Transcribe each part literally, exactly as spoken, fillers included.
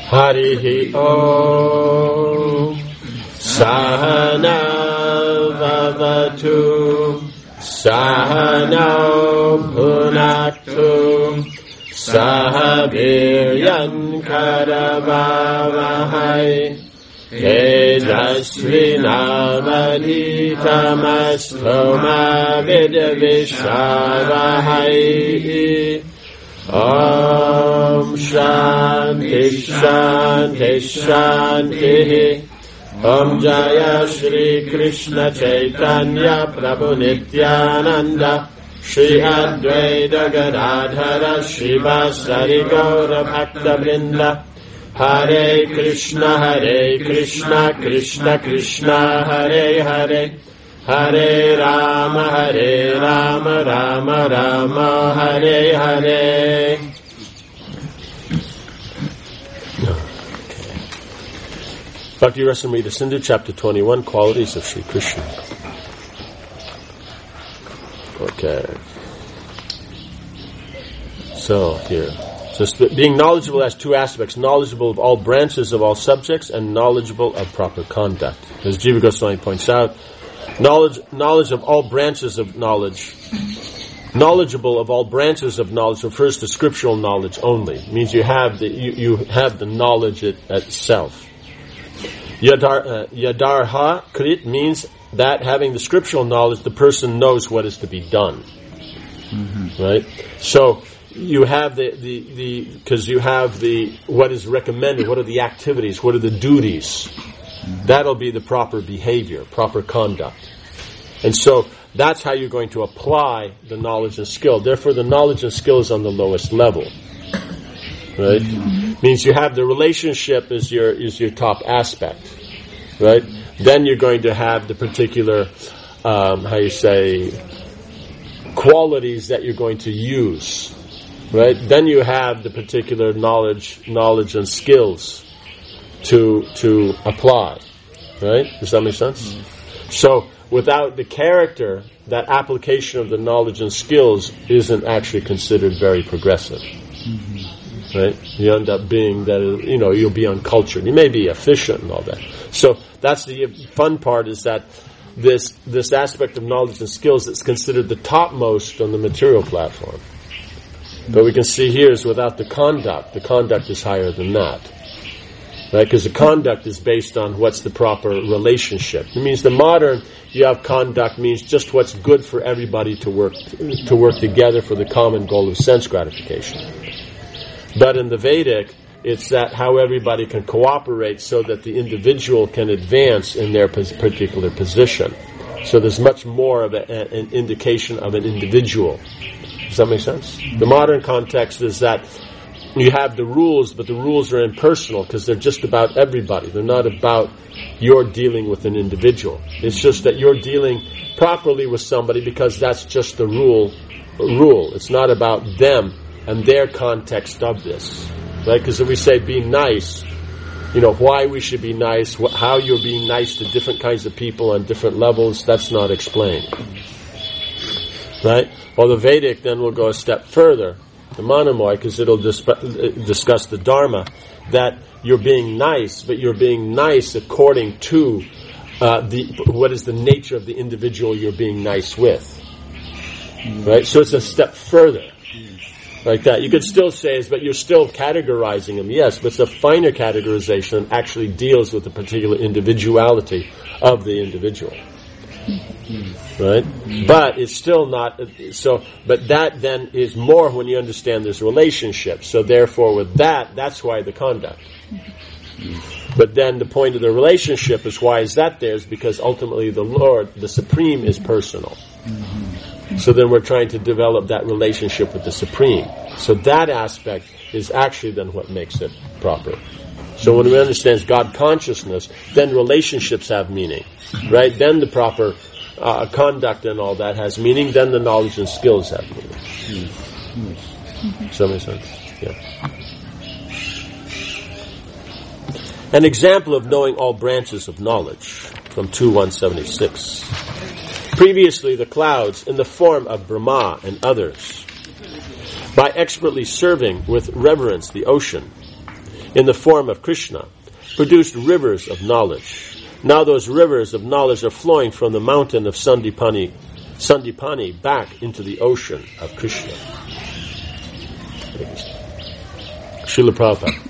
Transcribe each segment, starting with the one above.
Harihi Om Sahana Vavatu Sahana Bhunatu Sahabiryan Karavavahai Tejasvinavaditamaskoma Vidvishavahai Om Shanti Shanti Shanti Om Jaya Shri Krishna Chaitanya Prabhu Nityananda Shri Advaita Gadadhara Shivasari Gaura Bhakta Vrinda Hare Krishna Hare Krishna Krishna Krishna Hare Hare Hare Rama Hare Rama Rama Rama Hare Hare. Bhakti Rasamrita Sindhu, chapter twenty-one, Qualities of Sri Krishna. Okay. So, here. So, being knowledgeable has two aspects. Knowledgeable of all branches of all subjects and knowledgeable of proper conduct. As Jiva Goswami points out, knowledge knowledge of all branches of knowledge, knowledgeable of all branches of knowledge refers to scriptural knowledge only. It means you have the, you, you have the knowledge it, itself. Yadar, uh, yadarha krit means that having the scriptural knowledge, the person knows what is to be done. Mm-hmm. Right? So, you have the, the, the, because you have the, what is recommended, what are the activities, what are the duties. Mm-hmm. That'll be the proper behavior, proper conduct. And so, that's how you're going to apply the knowledge and skill. Therefore, the knowledge and skill is on the lowest level. Right? Mm-hmm. Means you have the relationship is your, is your top aspect. Right? Then you're going to have the particular, um, how you say, qualities that you're going to use. Right? Then you have the particular knowledge, knowledge and skills to to apply. Right? Does that make sense? Mm-hmm. So, without the character, that application of the knowledge and skills isn't actually considered very progressive. Mm-hmm. Right? You end up being that, you know, you'll be uncultured. You may be efficient and all that. So, that's the fun part, is that this this aspect of knowledge and skills is considered the topmost on the material platform. But we can see here is without the conduct, the conduct is higher than that. Right? Because the conduct is based on what's the proper relationship. It means the modern, you have conduct means just what's good for everybody to work to work together for the common goal of sense gratification. But in the Vedic, it's that how everybody can cooperate so that the individual can advance in their particular position. So there's much more of a, an indication of an individual. Does that make sense? The modern context is that you have the rules, but the rules are impersonal because they're just about everybody. They're not about you're dealing with an individual. It's just that you're dealing properly with somebody because that's just the rule. Rule. It's not about them and their context of this. Right? Because if we say be nice, you know, why we should be nice, wh- how you're being nice to different kinds of people on different levels, that's not explained. Right? Well, the Vedic then will go a step further, the Manamoy, because it'll dis- discuss the Dharma, that you're being nice, but you're being nice according to uh, the what is the nature of the individual you're being nice with. Right? So it's a step further. Like that. You could still say, but you're still categorizing them, yes, but it's a finer categorization that actually deals with the particular individuality of the individual. Right? But it's still not, so, but that then is more when you understand this relationship. So therefore with that, that's why the conduct. But then the point of the relationship is why is that there is because ultimately the Lord, the Supreme, is personal. So then we're trying to develop that relationship with the Supreme. So that aspect is actually then what makes it proper. So when we understand God consciousness, then relationships have meaning. Right? Then the proper uh, conduct and all that has meaning. Then the knowledge and skills have meaning. Mm-hmm. Does that make sense? Yeah. An example of knowing all branches of knowledge from two one seventy-six. Previously, the clouds, in the form of Brahma and others, by expertly serving with reverence the ocean, in the form of Krishna, produced rivers of knowledge. Now those rivers of knowledge are flowing from the mountain of Sandipani, Sandipani back into the ocean of Krishna. Srila Prabhupada.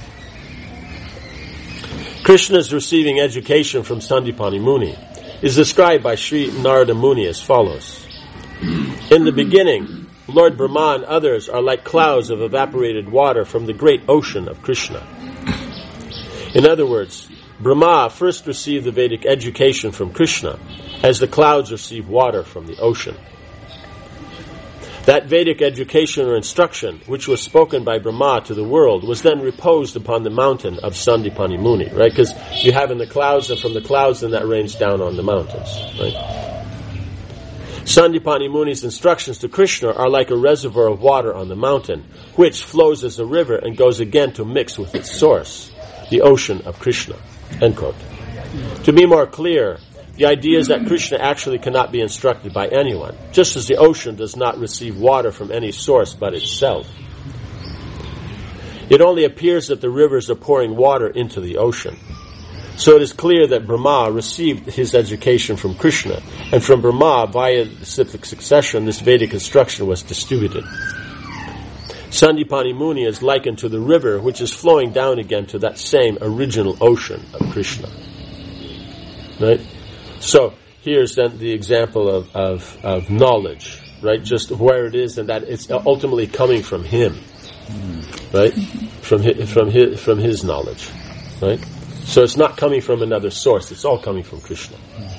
Krishna's receiving education from Sandipani Muni is described by Sri Narada Muni as follows. In the beginning, Lord Brahma and others are like clouds of evaporated water from the great ocean of Krishna. In other words, Brahma first received the Vedic education from Krishna, as the clouds receive water from the ocean. That Vedic education or instruction, which was spoken by Brahma to the world, was then reposed upon the mountain of Sandipani Muni, right? Because you have in the clouds, and from the clouds, then that rains down on the mountains, right? Sandipani Muni's instructions to Krishna are like a reservoir of water on the mountain, which flows as a river and goes again to mix with its source, the ocean of Krishna. End quote. To be more clear, the idea is that Krishna actually cannot be instructed by anyone, just as the ocean does not receive water from any source but itself. It only appears that the rivers are pouring water into the ocean. So it is clear that Brahma received his education from Krishna, and from Brahma, via the cyclic succession, this Vedic instruction was distributed. Sandipani Muni is likened to the river which is flowing down again to that same original ocean of Krishna. Right? So here's then the example of, of, of knowledge, right? Just where it is, and that it's ultimately coming from him, right? From his, from his, from his knowledge, right? So it's not coming from another source, it's all coming from Krishna.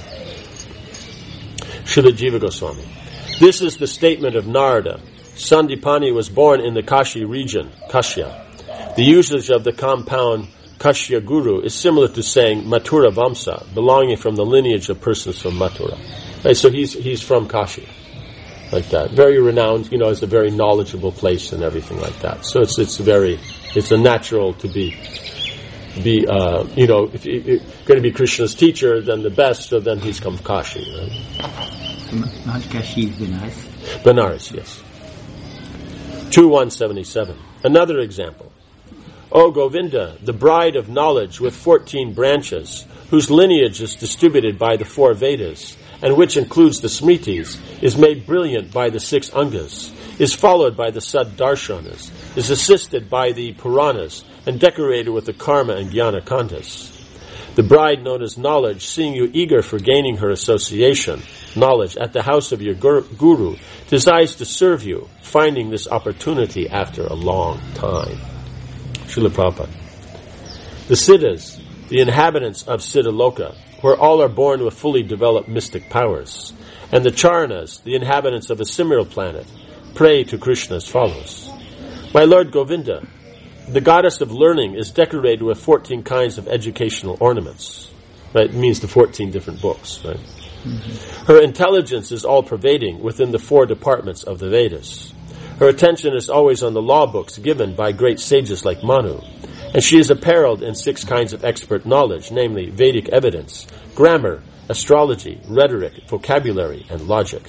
Srila Jiva Goswami. This is the statement of Narada. Sandipani was born in the Kashi region, Kashya. The usage of the compound Kashya Guru is similar to saying Mathura Vamsa, belonging from the lineage of persons from Mathura. Right, so he's he's from Kashi, like that. Very renowned, you know, it's a very knowledgeable place and everything like that. So it's it's very it's a natural to be be uh, you know, if you're going to be Krishna's teacher, then the best. So then he's come Kashi. Right? Not Kashi, Benares. Benares, yes. two one seventy-seven. Another example. O Govinda, the bride of knowledge with fourteen branches, whose lineage is distributed by the four Vedas, and which includes the Smritis, is made brilliant by the six Angas, is followed by the Sad-darshanas, is assisted by the Puranas, and decorated with the Karma and Jnana Kandas. The bride known as knowledge, seeing you eager for gaining her association, knowledge, at the house of your guru, desires to serve you, finding this opportunity after a long time. Srila Prabhupada. The Siddhas, the inhabitants of Siddhaloka, where all are born with fully developed mystic powers, and the Charanas, the inhabitants of a similar planet, pray to Krishna as follows. My Lord Govinda, the goddess of learning is decorated with fourteen kinds of educational ornaments. Right? It means the fourteen different books. Right? Mm-hmm. Her intelligence is all-pervading within the four departments of the Vedas. Her attention is always on the law books given by great sages like Manu, and she is apparelled in six kinds of expert knowledge, namely Vedic evidence, grammar, astrology, rhetoric, vocabulary, and logic.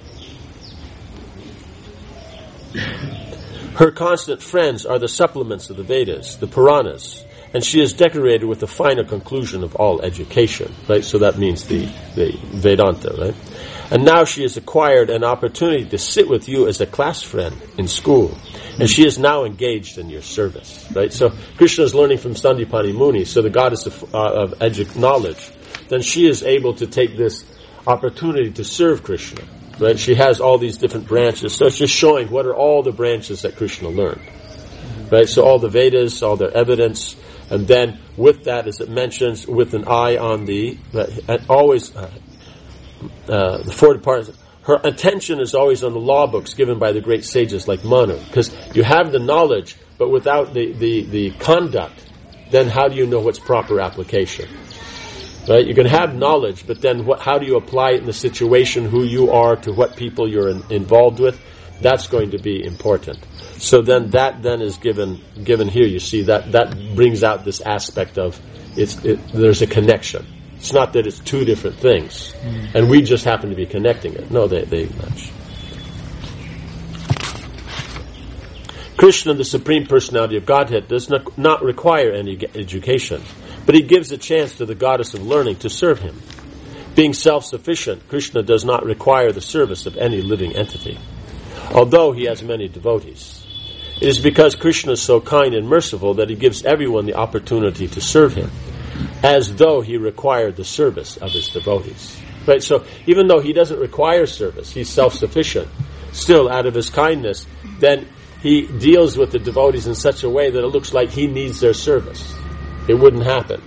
Her constant friends are the supplements of the Vedas, the Puranas, and she is decorated with the final conclusion of all education, right? So that means the, the Vedanta, right? And now she has acquired an opportunity to sit with you as a class friend in school, and she is now engaged in your service, right? So Krishna is learning from Sandipani Muni, so the goddess of, uh, of edu- knowledge. Then she is able to take this opportunity to serve Krishna, right? She has all these different branches, so it's just showing what are all the branches that Krishna learned, right? So all the Vedas, all their evidence, and then with that, as it mentions, with an eye on the, and always, uh, uh, the four departments, her attention is always on the law books given by the great sages like Manu, because you have the knowledge, but without the, the, the conduct, then how do you know what's proper application? Right? You can have knowledge, but then what, how do you apply it in the situation, who you are, to what people you're in, involved with? That's going to be important. So then that then is given given here. You see that that brings out this aspect of it's it, there's a connection. It's not that it's two different things, mm. and we just happen to be connecting it. No, they they match. Krishna, the Supreme Personality of Godhead, does not, not require any education, but he gives a chance to the goddess of learning to serve him. Being self-sufficient, Krishna does not require the service of any living entity, although he has many devotees. It is because Krishna is so kind and merciful that he gives everyone the opportunity to serve him, as though he required the service of his devotees. Right? So even though he doesn't require service, he's self-sufficient, still out of his kindness, then he deals with the devotees in such a way that it looks like he needs their service. It wouldn't happen.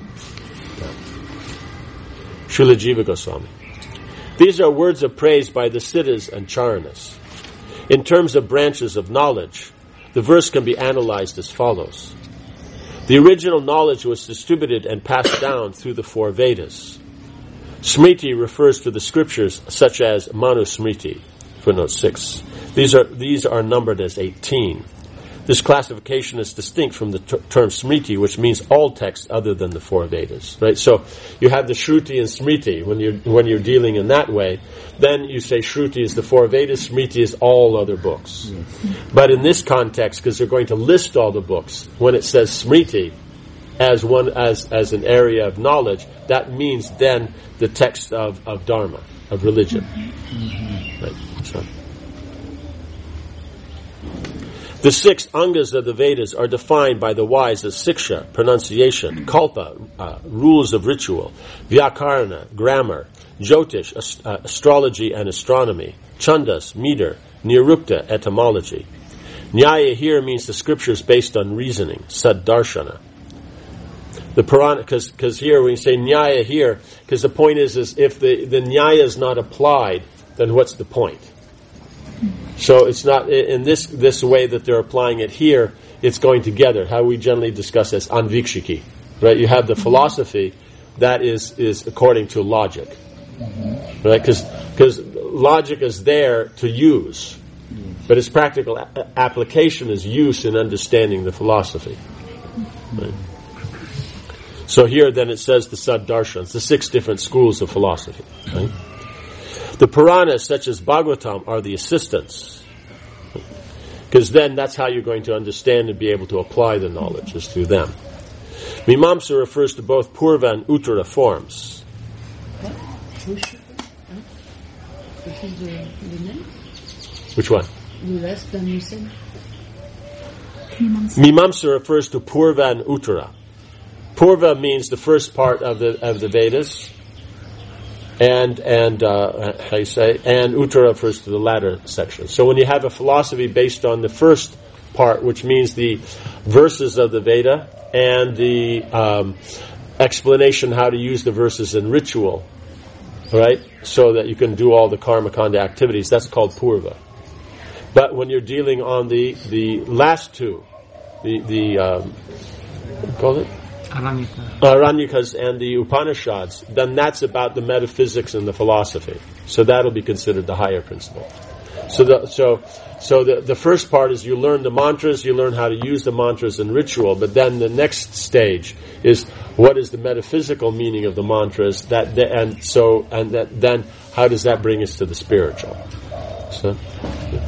Srila Jiva Goswami. These are words of praise by the Siddhas and Charanas. In terms of branches of knowledge, the verse can be analyzed as follows. The original knowledge was distributed and passed down through the four Vedas. Smriti refers to the scriptures such as Manusmriti, footnote six. These are, these are numbered as eighteen. This classification is distinct from the ter- term Smriti, which means all text other than the four Vedas. Right? So you have the Shruti and Smriti when you're, when you're dealing in that way. Then you say Shruti is the four Vedas, Smriti is all other books. Yes. But in this context, because they're going to list all the books, when it says Smriti as one as as an area of knowledge, that means then the text of, of Dharma, of religion. Mm-hmm. Right? So. The six angas of the Vedas are defined by the wise as siksha, pronunciation, kalpa, uh, rules of ritual, vyakarana, grammar, jyotish, ast- uh, astrology and astronomy, chandas, meter, nirukta, etymology. Nyaya here means the scriptures based on reasoning, saddarshana. The Purana, because here when you say nyaya here, because the point is, is if the, the nyaya is not applied, then what's the point? So it's not in this this way that they're applying it here. It's going together. How we generally discuss as anvikshiki, right? You have the philosophy that is is according to logic, mm-hmm. right? Because because logic is there to use, but its practical a- application is use in understanding the philosophy. Right? So here, then it says the Saddarshans, the six different schools of philosophy. Right? The Puranas, such as Bhagavatam, are the assistants. Because then that's how you're going to understand and be able to apply the knowledge, is through them. Mimamsa refers to both Purva and Uttara forms. Which one? The rest, then you said? Mimamsa refers to Purva and Uttara. Purva means the first part of the of the Vedas. And and uh, how you say? And Uttara refers to the latter section. So when you have a philosophy based on the first part, which means the verses of the Veda and the um, explanation how to use the verses in ritual, right? So that you can do all the karma kanda activities. That's called Purva. But when you're dealing on the the last two, the the um, what do you call it? Aranyakas. Aranyakas and the Upanishads, then that's about the metaphysics and the philosophy. So that'll be considered the higher principle. So the, so, so the, the first part is you learn the mantras, you learn how to use the mantras in ritual, but then the next stage is what is the metaphysical meaning of the mantras, that, the, and so, and that, then how does that bring us to the spiritual? So, yeah.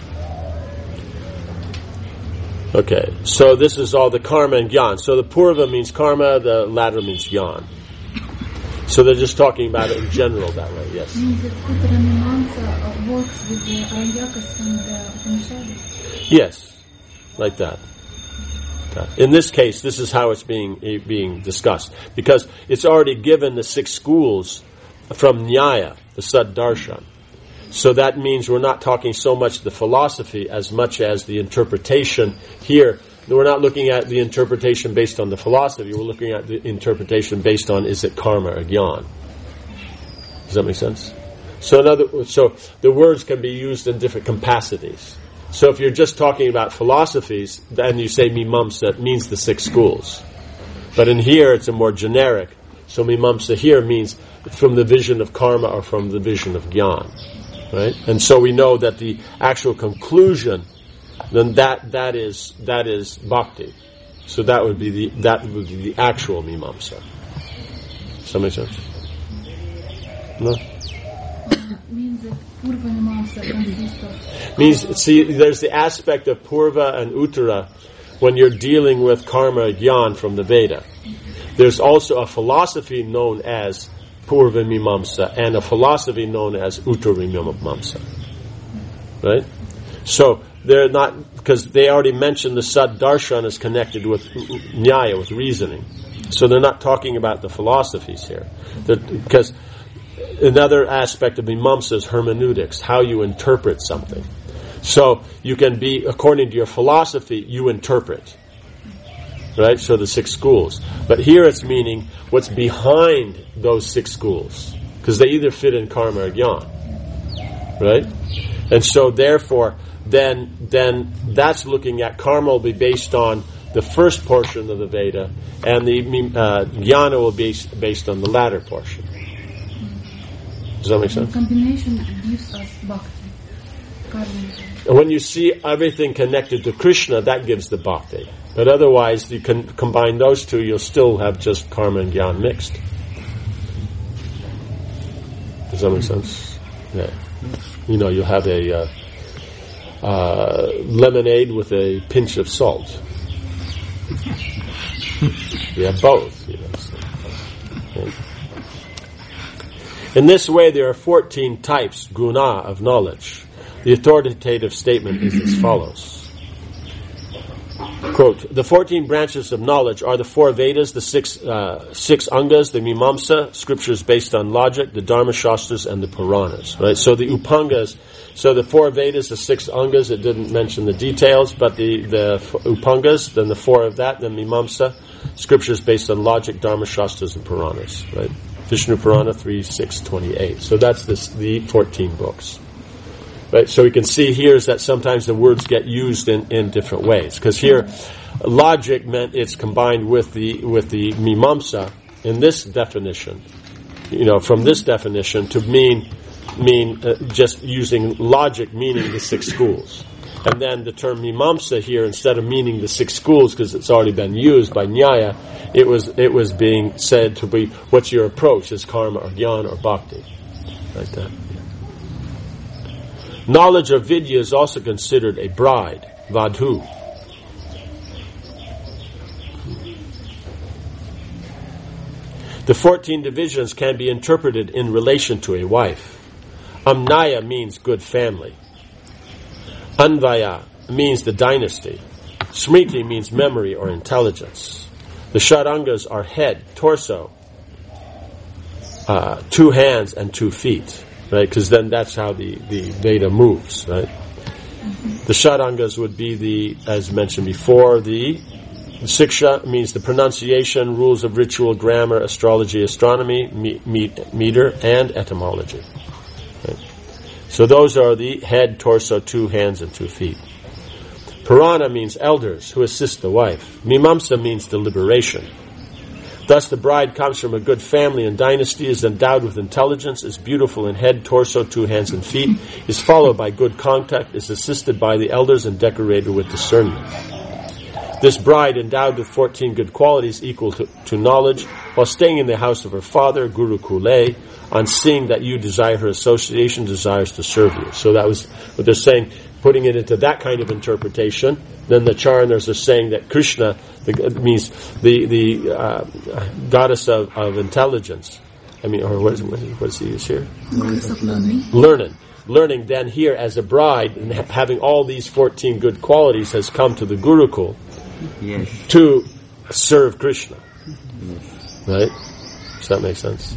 Okay, so this is all the karma and gyan. So the purva means karma, the latter means gyan. So they're just talking about it in general that way, yes. Means that Uttara Mimamsa works with the Aranyakas and the Upanishads? Yes, like that. Okay. In this case, this is how it's being being discussed. Because it's already given the six schools from Nyaya, the Saddarshan. So that means we're not talking so much the philosophy as much as the interpretation here. We're not looking at the interpretation based on the philosophy. We're looking at the interpretation based on is it karma or gyan. Does that make sense? So, in other, so the words can be used in different capacities. So if you're just talking about philosophies, then you say mimamsa, it means the six schools. But in here, it's a more generic. So mimamsa here means from the vision of karma or from the vision of gyan. Right? And so we know that the actual conclusion, then that that is that is bhakti. So that would be the that would be the actual mimamsa. Does that make sense? No? means that Purva Mimamsa consists of... Means, see, there's the aspect of Purva and Uttara when you're dealing with karma gyan from the Veda. There's also a philosophy known as Purva Mimamsa and a philosophy known as Uttara Mimamsa. Right? So, they're not, because they already mentioned the Sad Darshan is connected with Nyaya, with reasoning. So they're not talking about the philosophies here. They're, because another aspect of Mimamsa is hermeneutics, how you interpret something. So you can be, according to your philosophy, you interpret. Right? So the six schools. But here it's meaning what's behind those six schools. Because they either fit in karma or jnana. Right? And so therefore, then then that's looking at karma will be based on the first portion of the Veda, and the uh, jnana will be based on the latter portion. Does that make sense? The combination gives us bhakti. And when you see everything connected to Krishna, that gives the bhakti. But otherwise, you can combine those two, you'll still have just karma and jnana mixed. Does that make sense? Yeah. You know, you'll have a uh, uh, lemonade with a pinch of salt. You have both. You know, so, okay. In this way, there are fourteen types, guna, of knowledge. The authoritative statement is as follows. Quote, the fourteen branches of knowledge are the four Vedas, the six uh, six Angas, the Mimamsa, scriptures based on logic, the Dharma Shastras, and the Puranas. Right? So the Upangas, so the four Vedas, the six Angas, it didn't mention the details, but the, the Upangas, then the four of that, then Mimamsa, scriptures based on logic, Dharma Shastras, and Puranas. Right? Vishnu Purana three six twenty-eight. So that's this, the fourteen books. Right, so we can see here is that sometimes the words get used in, in different ways. Because here, logic meant it's combined with the with the mimamsa in this definition. You know, from this definition to mean mean uh, just using logic, meaning the six schools. And then the term mimamsa here, instead of meaning the six schools, because it's already been used by Nyaya, it was it was being said to be what's your approach? Is karma or jnana or bhakti? Like that. Knowledge of Vidya is also considered a bride, vadhu. The fourteen divisions can be interpreted in relation to a wife. Amnaya means good family. Anvaya means the dynasty. Smriti means memory or intelligence. The Sharangas are head, torso, uh, two hands, and two feet. Right, because then that's how the, the Veda moves, right? Mm-hmm. The Sharangas would be the, as mentioned before, the, the Siksha means the pronunciation, rules of ritual, grammar, astrology, astronomy, me, me, meter, and etymology. Right? So those are the head, torso, two hands, and two feet. Purana means elders who assist the wife. Mimamsa means deliberation. Thus, the bride comes from a good family and dynasty, is endowed with intelligence, is beautiful in head, torso, two hands, and feet, is followed by good contact, is assisted by the elders, and decorated with discernment. This bride, endowed with fourteen good qualities equal to, to knowledge, while staying in the house of her father, Guru Kule, on seeing that you desire her association, desires to serve you. So that was what they're saying, putting it into that kind of interpretation. Then the Charanas are saying that Krishna the, means the the uh, goddess of, of intelligence. I mean, or what is what does he use here? Learning. Learning. Learning then here as a bride and ha- having all these fourteen good qualities has come to the Gurukul yes. to serve Krishna. Yes. Right? Does that make sense?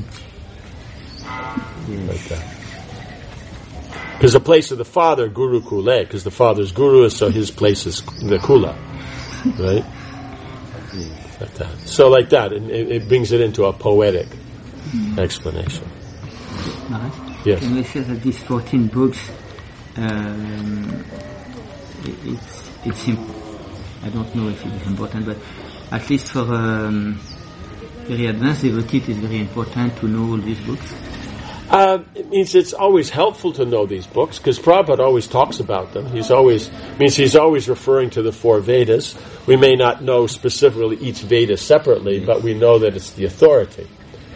Yes. Like that. Because the place of the father, Guru Kule, because the father's Guru, so his place is the Kula. Right? Yes. Like that. So like that, it, it brings it into a poetic mm. explanation. Right. Yes. Can we say that these fourteen books, um, it, it's, it's imp- I don't know if it is important, but at least for um, very advanced devotee, it is very important to know all these books. Uh, it means it's always helpful to know these books because Prabhupada always talks about them. He's always means he's always referring to the four Vedas. We may not know specifically each Veda separately, but we know that it's the authority.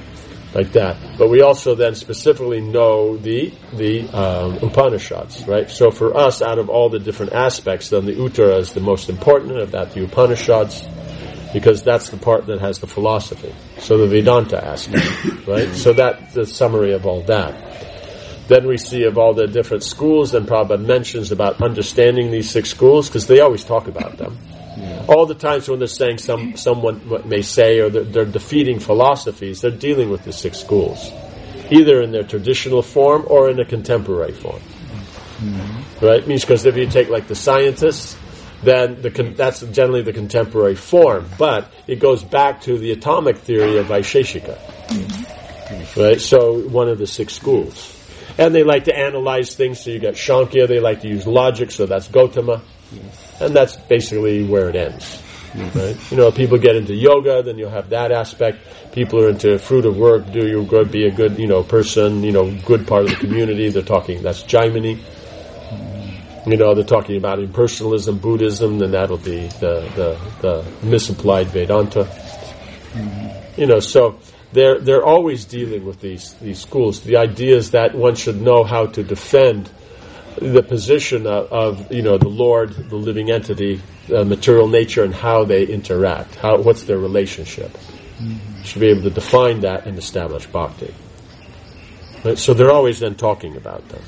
like that. But we also then specifically know the the um, Upanishads, right? So for us, out of all the different aspects, then the Uttara is the most important, of that the Upanishads, because that's the part that has the philosophy. So the Vedanta aspect, right? So that's the summary of all that. Then we see of all the different schools, then Prabhupada mentions about understanding these six schools, because they always talk about them. Yeah. All the times when they're saying some someone may say, or they're, they're defeating philosophies, they're dealing with the six schools, either in their traditional form or in a contemporary form. Mm-hmm. Right? Means because if you take like the scientists, then the con- that's generally the contemporary form, but it goes back to the atomic theory of Vaisheshika. Mm-hmm. Right? So one of the six schools. And they like to analyze things, so you got Shankya, they like to use logic, so that's Gautama. Yes. And that's basically where it ends. Yes. Right? You know, people get into yoga, then you'll have that aspect. People are into fruit of work, do you good, be a good, you know, person, you know, good part of the community. They're talking, that's Jaimini. You know, they're talking about impersonalism, Buddhism, then that'll be the, the, the misapplied Vedanta. Mm-hmm. You know, so They're they're always dealing with these these schools. The idea is that one should know how to defend the position of, of you know the Lord, the living entity, uh, material nature, and how they interact. How what's their relationship? Mm-hmm. Should be able to define that and establish bhakti. Right? So they're always then talking about them.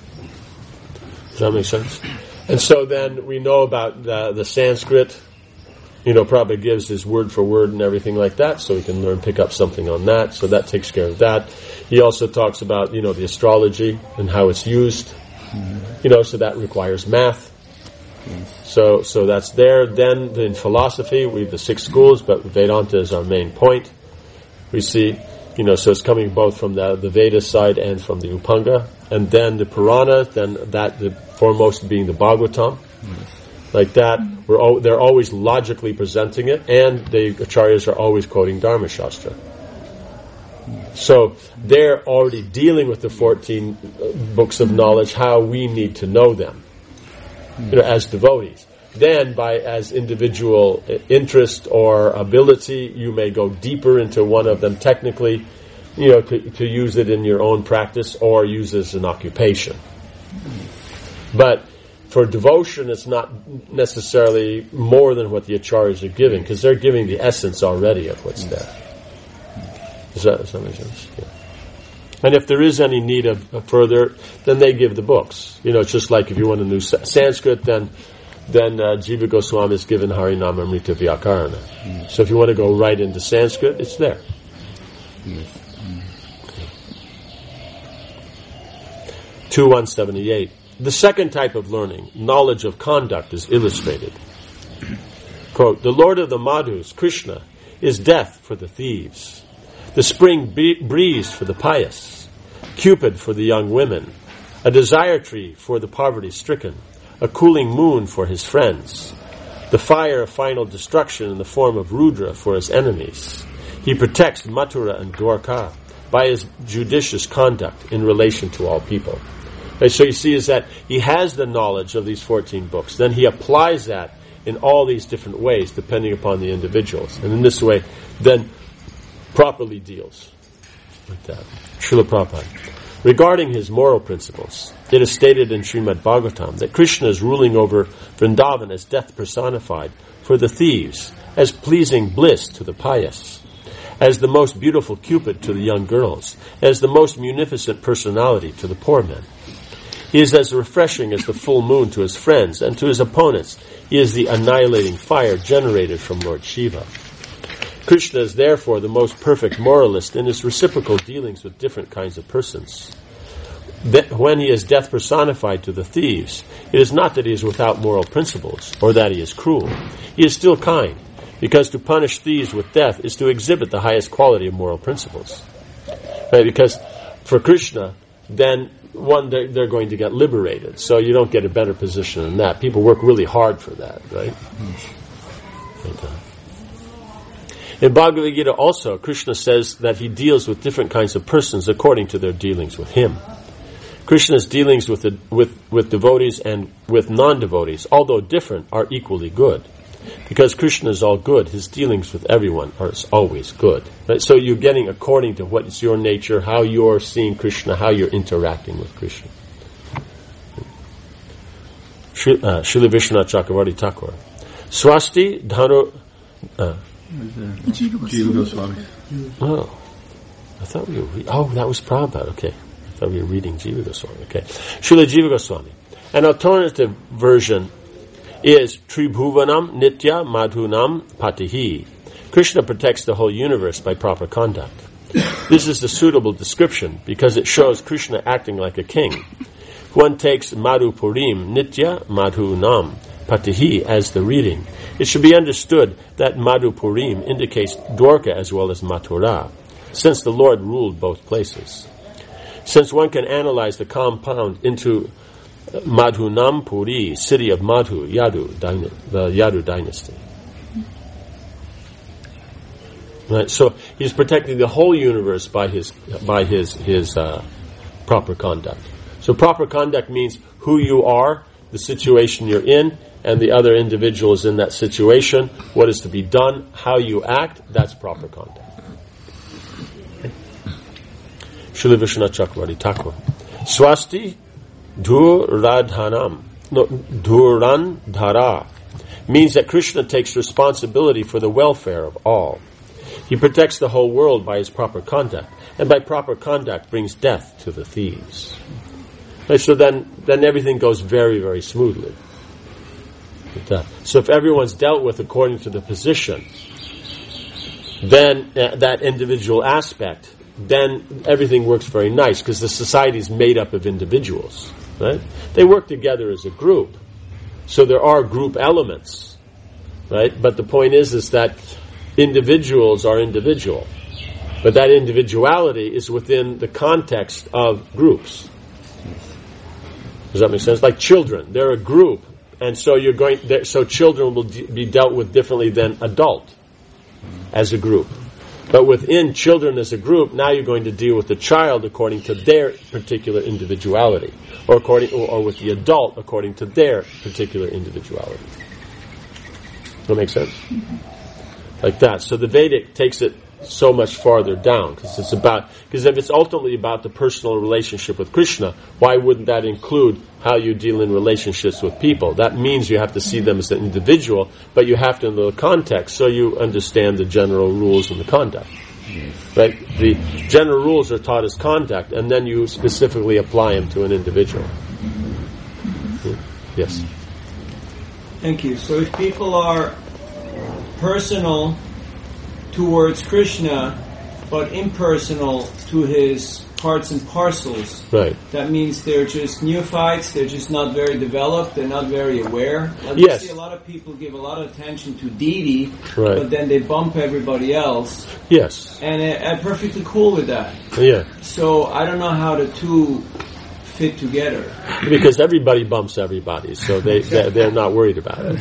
Does that make sense? And so then we know about the, the Sanskrit. You know, Prabhupada gives his word for word and everything like that, so we can learn, pick up something on that. So that takes care of that. He also talks about, you know, the astrology and how it's used. Mm-hmm. You know, so that requires math. Yes. So, so that's there. Then in philosophy, we have the six schools, but Vedanta is our main point. We see, you know, so it's coming both from the, the Veda side and from the Upanga. And then the Purana, then that, the foremost being the Bhagavatam. Yes. Like that, we're al- they're always logically presenting it, and the acharyas are always quoting Dharma Shastra. So they're already dealing with the fourteen books of knowledge, how we need to know them, you know, as devotees. Then, by as individual interest or ability, you may go deeper into one of them technically, you know, to, to use it in your own practice or use it as an occupation. But for devotion, it's not necessarily more than what the acharyas are giving, because they're giving the essence already of what's there. Does that, does that make sense? Yeah. And if there is any need of, of further, then they give the books. You know, it's just like if you want to know Sanskrit, then then uh, Jiva Goswami is given Harinama Amrita Vyakarana. Mm. So if you want to go right into Sanskrit, it's there. Yes. Mm. two one seventy-eight. The second type of learning, knowledge of conduct, is illustrated. Quote, the Lord of the Madhus, Krishna, is death for the thieves, the spring be- breeze for the pious, Cupid for the young women, a desire tree for the poverty-stricken, a cooling moon for his friends, the fire of final destruction in the form of Rudra for his enemies. He protects Mathura and Dwarka by his judicious conduct in relation to all people. Okay, so you see is that he has the knowledge of these fourteen books. Then he applies that in all these different ways, depending upon the individuals. And in this way, then properly deals with that. Srila Prabhupada. Regarding his moral principles, it is stated in Srimad Bhagavatam that Krishna is ruling over Vrindavan as death personified for the thieves, as pleasing bliss to the pious, as the most beautiful Cupid to the young girls, as the most munificent personality to the poor men. He is as refreshing as the full moon to his friends, and to his opponents he is the annihilating fire generated from Lord Shiva. Krishna is therefore the most perfect moralist in his reciprocal dealings with different kinds of persons. When he is death personified to the thieves, it is not that he is without moral principles, or that he is cruel. He is still kind, because to punish thieves with death is to exhibit the highest quality of moral principles. Right? Because for Krishna, then one, they're, they're going to get liberated. So you don't get a better position than that. People work really hard for that, right? And, uh, in Bhagavad Gita also, Krishna says that he deals with different kinds of persons according to their dealings with him. Krishna's dealings with, the, with, with devotees and with non-devotees, although different, are equally good. Because Krishna is all good, his dealings with everyone are always good. Right? So you're getting according to what is your nature, how you're seeing Krishna, how you're interacting with Krishna. Srila Vishwanath Chakravarti Thakur. Swasti Dhanu... Uh, Jiva Goswami. Oh, I thought we were... Re- oh, that was Prabhupada. Okay. I thought we were reading Jiva Goswami. Okay. Srila Jiva Goswami. An alternative version is Tribhuvanam Nitya Madhunam Patihi. Krishna protects the whole universe by proper conduct. This is the suitable description because it shows Krishna acting like a king. One takes Madhupurim Nitya Madhunam Patihi as the reading. It should be understood that Madhupurim indicates Dwarka as well as Mathura, since the Lord ruled both places. Since one can analyze the compound into Madhunam Puri, city of Madhu, Yadu, the Yadu dynasty. Right, so he's protecting the whole universe by his by his his uh, proper conduct. So proper conduct means who you are, the situation you're in, and the other individuals in that situation, what is to be done, how you act, that's proper conduct. Srila Vishwanath Chakravarti Thakur. Swasti Dhuradhanam, no, Dhurandhara, means that Krishna takes responsibility for the welfare of all. He protects the whole world by his proper conduct, and by proper conduct brings death to the thieves. Right, so then, then everything goes very, very smoothly. So if everyone's dealt with according to the position, then uh, that individual aspect, then everything works very nice because the society is made up of individuals. Right? They work together as a group. So there are group elements. Right? But the point is, is that individuals are individual. But that individuality is within the context of groups. Does that make sense? Like children, they're a group, and so you're going. So children will de- be dealt with differently than adult as a group. But within children as a group, now you're going to deal with the child according to their particular individuality, or according, or, or with the adult according to their particular individuality. Does that make sense? Like that. So the Vedic takes it so much farther down because it's about because if it's ultimately about the personal relationship with Krishna, why wouldn't that include how you deal in relationships with people? That means you have to see them as an individual, but you have to know the context so you understand the general rules and the conduct. Yes. Right? The general rules are taught as conduct, and then you specifically apply them to an individual. Yes. Thank you. So if people are personal towards Krishna, but impersonal to his parts and parcels. Right. That means they're just neophytes, they're just not very developed, they're not very aware. Like yes. You see a lot of people give a lot of attention to deity, right. but then they bump everybody else. Yes. And I, I'm perfectly cool with that. Yeah. So I don't know how the two fit together. Because everybody bumps everybody, so they, they're, they're not worried about it.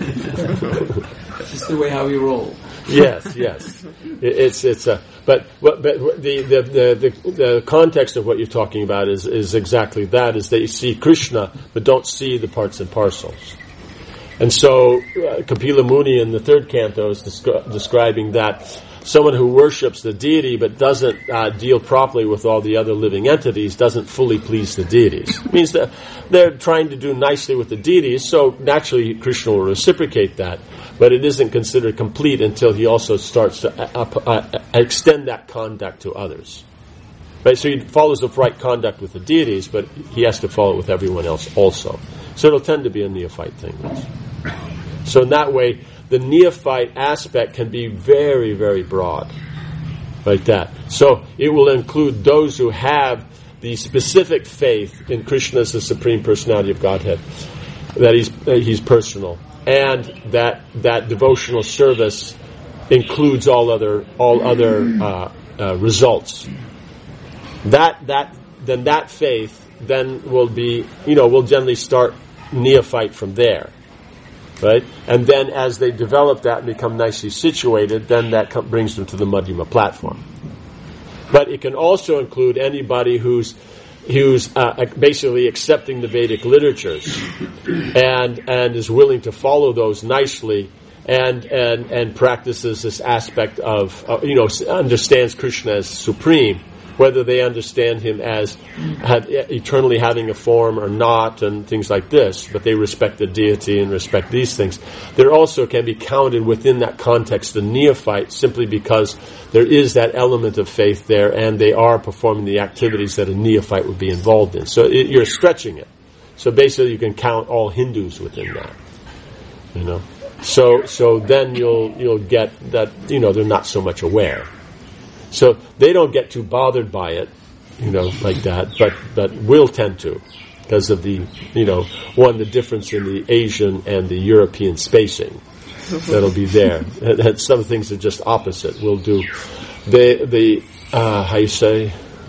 It's just the way how we roll. Yes, yes. It, it's it's a but but the the, the the the context of what you're talking about is is exactly that: is that you see Krishna but don't see the parts and parcels. And so uh, Kapila Muni in the third canto is descri- describing that someone who worships the deity but doesn't uh, deal properly with all the other living entities doesn't fully please the deities. It means that they're trying to do nicely with the deities, so naturally Krishna will reciprocate that, but it isn't considered complete until he also starts to uh, uh, extend that conduct to others. Right? So he follows the right conduct with the deities, but he has to follow it with everyone else also. So it'll tend to be a neophyte thing. So in that way, the neophyte aspect can be very, very broad. Like that. So it will include those who have the specific faith in Krishna as the Supreme Personality of Godhead, that he's uh, he's personal, and that that devotional service includes all other all other uh, uh, results. That that then that faith then will be you know will generally start neophyte from there. Right? And then as they develop that and become nicely situated, then that com- brings them to the Madhyama platform. But it can also include anybody who's who's uh, basically accepting the Vedic literatures and and is willing to follow those nicely and and and practices this aspect of uh, you know understands Krishna as supreme, whether they understand him as have, eternally having a form or not, and things like this, but they respect the deity and respect these things. There also can be counted within that context the neophyte, simply because there is that element of faith there, and they are performing the activities that a neophyte would be involved in. So it, you're stretching it. So basically, you can count all Hindus within that. You know, so so then you'll you'll get that you know they're not so much aware. So they don't get too bothered by it, you know, like that, but, but will tend to, because of the, you know, one, the difference in the Asian and the European spacing that'll be there. And, and some things are just opposite. We'll do, the, the uh, how you say,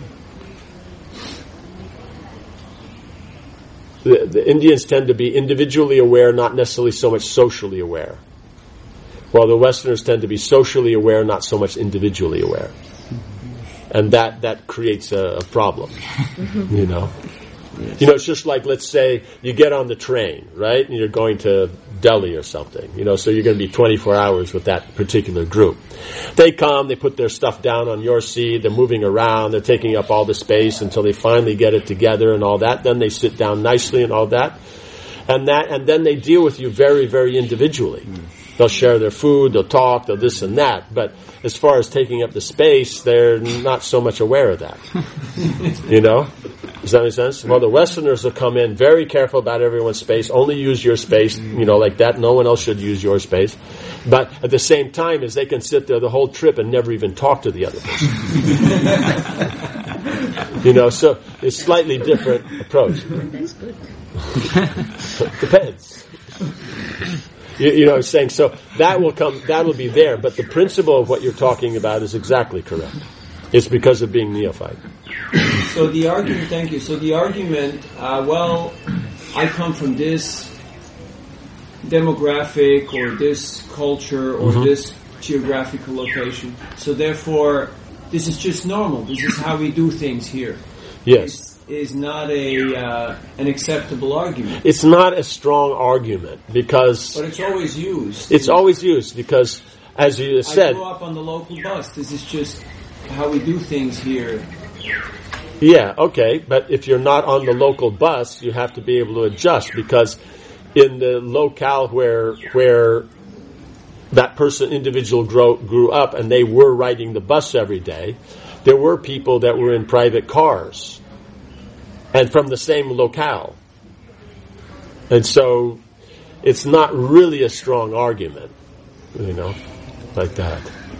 the, the Indians tend to be individually aware, not necessarily so much socially aware, while the Westerners tend to be socially aware, not so much individually aware. And that, that creates a, a problem, you know. Yes. You know, it's just like, let's say you get on the train, right, and you're going to Delhi or something, you know, so you're going to be twenty-four hours with that particular group. They come, they put their stuff down on your seat, they're moving around, they're taking up all the space until they finally get it together and all that. Then they sit down nicely and all that. And that, and then they deal with you very, very individually. Mm. They'll share their food, they'll talk, they'll this and that. But as far as taking up the space, they're not so much aware of that. You know? Does that make sense? Well, the Westerners will come in very careful about everyone's space, only use your space, you know, like that. No one else should use your space. But at the same time, as they can sit there the whole trip and never even talk to the other person. You know, so it's slightly different approach. That's good. Depends. You, you know what I'm saying? So that will come, that will be there, but the principle of what you're talking about is exactly correct. It's because of being neophyte. So the argument, thank you. So the argument, uh, well, I come from this demographic or this culture or mm-hmm. this geographical location, so therefore this is just normal. This is how we do things here. Yes. It's, is not a uh, an acceptable argument. It's not a strong argument because... But it's always used. It's always used because, as you said... I grew up on the local bus. This is just how we do things here. Yeah, okay, but if you're not on the local bus, you have to be able to adjust, because in the locale where where that person, individual, grow, grew up and they were riding the bus every day, there were people that were in private cars and from the same locale. And so it's not really a strong argument, you know, like that.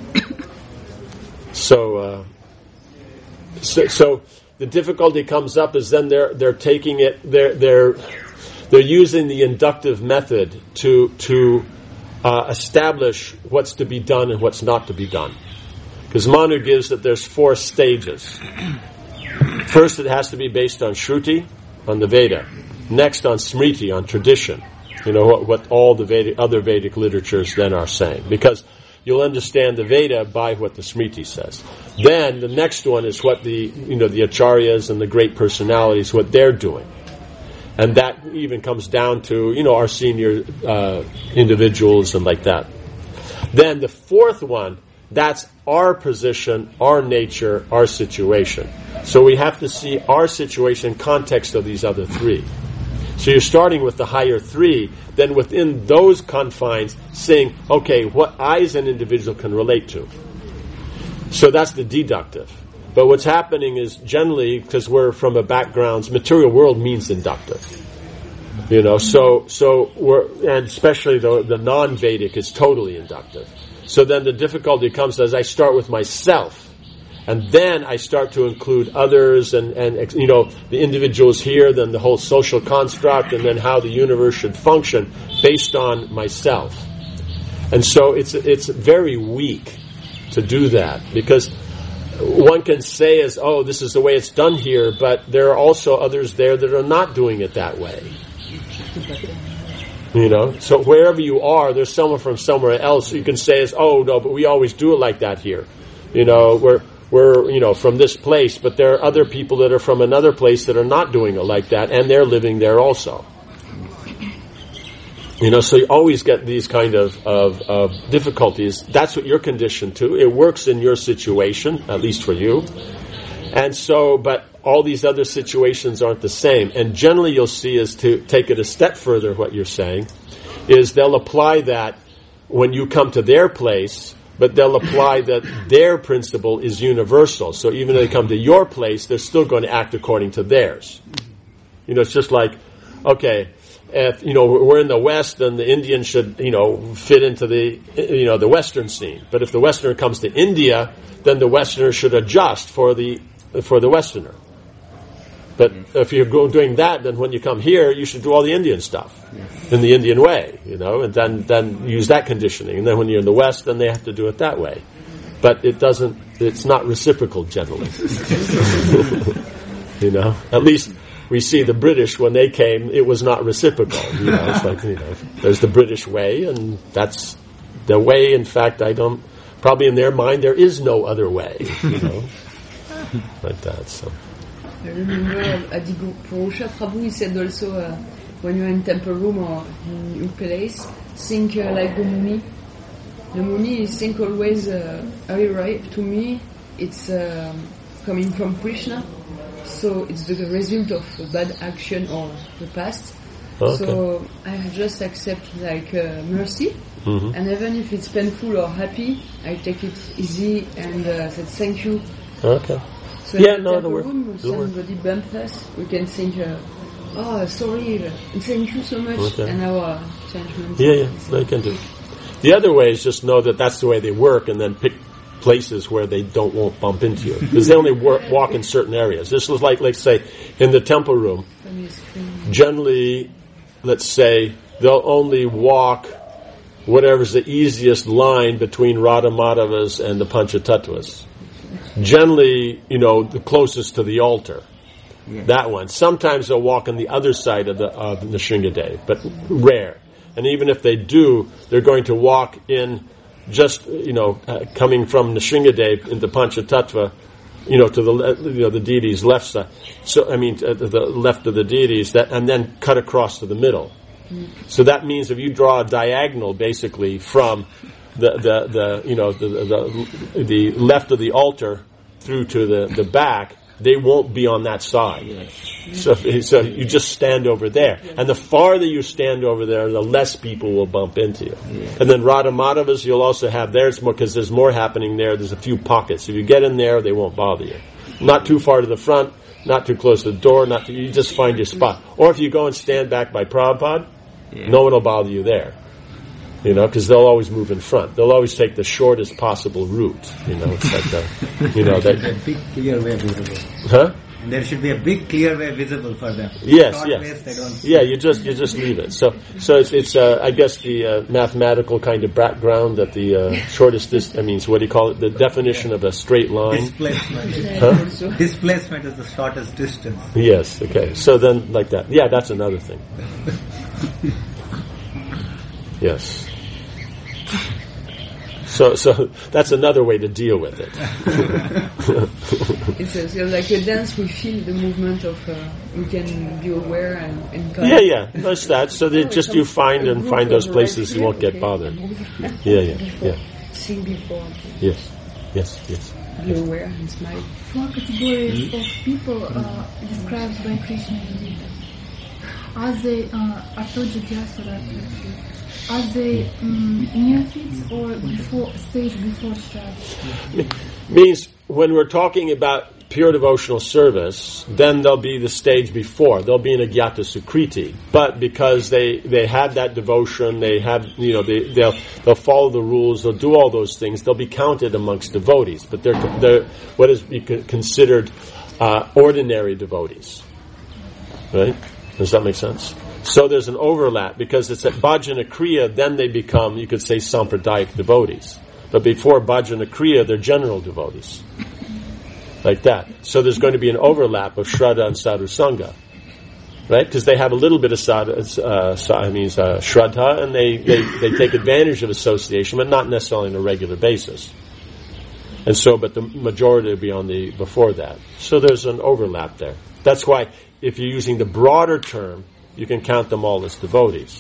So, uh, so, so the difficulty comes up is then they're they're taking it they're they're they're using the inductive method to to uh, establish what's to be done and what's not to be done. Because Manu gives that there's four stages. First, it has to be based on Shruti, on the Veda. Next, on Smriti, on tradition. You know, what, what all the Vedic, other Vedic literatures then are saying. Because you'll understand the Veda by what the Smriti says. Then, the next one is what the, you know, the Acharyas and the great personalities, what they're doing. And that even comes down to, you know, our senior uh, individuals and like that. Then, the fourth one, that's our position, our nature, our situation. So we have to see our situation in context of these other three. So you're starting with the higher three, then within those confines saying, okay, what I as an individual can relate to. So that's the deductive. But what's happening is generally, because we're from a background, material world means inductive. You know, so so we're, and especially the, the non-Vedic is totally inductive. So then the difficulty comes as I start with myself, and then I start to include others, and, and you know, the individuals here, then the whole social construct, and then how the universe should function based on myself. And so it's it's very weak to do that, because one can say as, oh, this is the way it's done here, but there are also others there that are not doing it that way. You know, so wherever you are, there's someone from somewhere else you can say is, oh no, but we always do it like that here. You know, we're we're you know from this place, but there are other people that are from another place that are not doing it like that, and they're living there also. You know, so you always get these kind of, of, of difficulties. That's what you're conditioned to. It works in your situation, at least for you. And so, but all these other situations aren't the same. And generally you'll see, is to take it a step further, what you're saying, is they'll apply that when you come to their place, but they'll apply that their principle is universal. So even if they come to your place, they're still going to act according to theirs. You know, it's just like, okay, if, you know, we're in the West, then the Indian should, you know, fit into the, you know, the Western scene. But if the Westerner comes to India, then the Westerner should adjust for the, for the Westerner. But if you're go, doing that, then when you come here, you should do all the Indian stuff in the Indian way, you know, and then, then use that conditioning. And then when you're in the West, then they have to do it that way. But it doesn't, it's not reciprocal generally. You know, at least we see the British, when they came, it was not reciprocal. You know, it's like, you know, there's the British way, and that's the way. In fact, I don't, probably in their mind, there is no other way, you know, like that, so. I remember at the Purusha Prabhu, he said also, uh, when you're in temple room or in your place, think uh, like the Muni. The Muni is think always, uh, right, to me, it's uh, coming from Krishna. So it's the result of a bad action or the past. Okay. So I just accept like uh, mercy, mm-hmm. and even if it's painful or happy, I take it easy and uh, say thank you. Okay. So yeah, in no, the room, if somebody bumps us, we can think, uh, oh, sorry, and thank you so much, okay. and our changement. Yeah, yeah, they can do. The other way is just know that that's the way they work, and then pick places where they don't won't bump into you, because they only work, walk in certain areas. This was like, let's say, in the temple room. Generally, let's say they'll only walk whatever's the easiest line between Radha Madhavas and the Panchatattvas. Generally, you know, the closest to the altar. Yeah. That one. Sometimes they'll walk on the other side of the uh, the Nrsingadev, but rare. And even if they do, they're going to walk in just, you know, uh, coming from Nrsingadev into Panchatattva, you know, to the le- you know the deity's left side. So I mean, uh, the left of the deities, that, and then cut across to the middle. Mm. So that means if you draw a diagonal, basically from the the, the you know the, the the left of the altar through to the, the back, they won't be on that side. Yes. So so you just stand over there, and the farther you stand over there, the less people will bump into you. Yeah. And then Radha Madhavas, you'll also have there's more because there's more happening there. There's a few pockets. If you get in there, they won't bother you. Not too far to the front, not too close to the door. Not too, you just find your spot. Or if you go and stand back by Prabhupada, yeah. no one will bother you there. You know, because they'll always move in front. They'll always take the shortest possible route. You know, it's like a, you know that. A big clear way visible. Huh? There should be a big clear way visible for them. Yes, Short yes. ways, they don't yeah, you just you just leave it. So so it's it's uh, I guess the uh, mathematical kind of background that the uh, shortest distance. I mean, so what do you call it? The definition of a straight line. Displacement. Huh? Displacement is the shortest distance. Yes. Okay. So then, like that. Yeah, that's another thing. Yes. So, so that's another way to deal with it. It's a, so like a dance. We feel the movement of. Uh, we can be aware and. and yeah, yeah, that's that. So they just you find and find those places you won't get bothered. Yeah, yeah, yeah. Sing before. Yes, yes, yes. Be aware and smile. Four categories of people uh, described by Krishna in Gita. Are they uh, Artojigyasura? Are they um, neophytes or before stage before Shraddha? Means when we're talking about pure devotional service, then they'll be the stage before. They'll be in a Gyata Sukriti. But because they, they have that devotion, they have, you know, they, they'll, they'll follow the rules, they'll do all those things, they'll be counted amongst devotees. But they're, they're what is considered uh, ordinary devotees. Right? Does that make sense? So there's an overlap, because it's at Bhajana Kriya, then they become, you could say, Sampradayik devotees. But before Bhajana Kriya, they're general devotees. Like that. So there's going to be an overlap of Shraddha and Sadhu Sangha. Right? Because they have a little bit of sadhu, uh, I mean, uh, Shraddha, and they, they, they take advantage of association, but not necessarily on a regular basis. And so, but the majority will be on the, before that. So there's an overlap there. That's why, if you're using the broader term, you can count them all as devotees.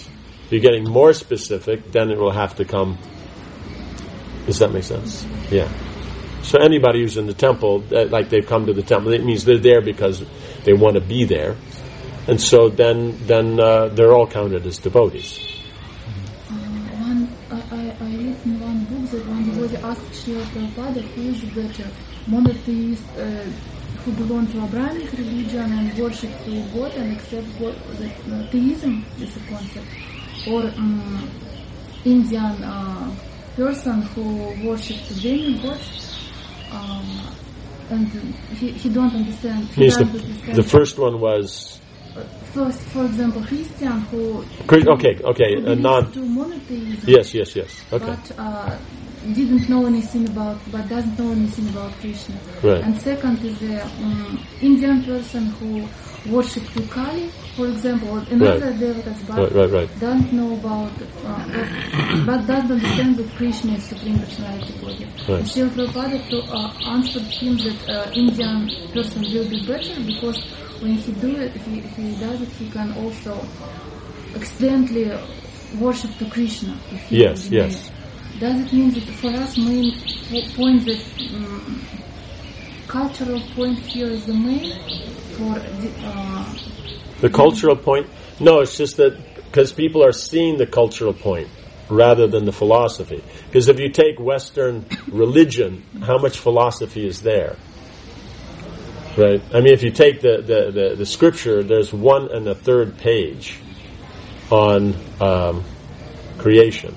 If you're getting more specific, then it will have to come. Does that make sense? Yeah. So anybody who's in the temple, uh, like they've come to the temple, it means they're there because they want to be there. And so then then uh, they're all counted as devotees. Uh, one, I, I, I read in one book that one devotee asked Srila Prabhupada who is better, monotheists uh, who belong to Abrahamic religion and worship through God and accept God, that uh, theism is a concept, or um, Indian uh, person who worships the demigods. Um, and he, he don't understand. He Means the, understand. the first one was. First, for example, Christian who. Okay, okay, who a non. To monotheism. Yes, yes, yes. Okay. But uh, didn't know anything about, but doesn't know anything about Krishna. Right. And second is the um, Indian person who worships to Kali, for example, or another right. devatas, but right, right, right. doesn't know about, uh, but, but doesn't understand that Krishna is Supreme Personality Body. Right. And Srila Prabhupada to, uh, answered him that uh, Indian person will be better because when he do it, if he, if he does it, he can also accidentally worship to Krishna. If he Yes, yes. Does it mean that for us main point that um, cultural point here is the main for the, uh, the cultural point? No, it's just that because people are seeing the cultural point rather than the philosophy. Because if you take Western religion, how much philosophy is there? Right? I mean, if you take the, the, the, the scripture, there's one and a third page on um, creation.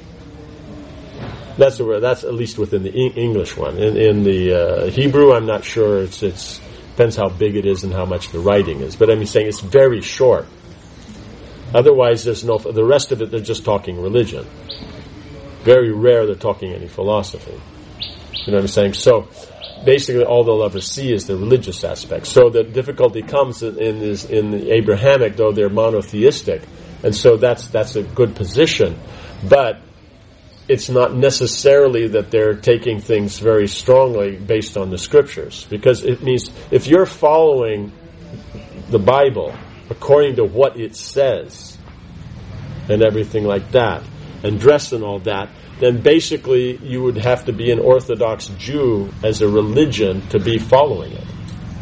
That's the word. That's at least within the e- English one. In, in the uh, Hebrew, I'm not sure. It's it's depends how big it is and how much the writing is. But I'm saying it's very short. Otherwise, there's no. The rest of it, they're just talking religion. Very rare they're talking any philosophy. You know what I'm saying? So basically, all they'll ever see is the religious aspect. So the difficulty comes in, in is in the Abrahamic, though they're monotheistic, and so that's that's a good position, but it's not necessarily that they're taking things very strongly based on the scriptures, because it means if you're following the Bible according to what it says and everything like that, and dress and all that, then basically you would have to be an Orthodox Jew as a religion to be following it.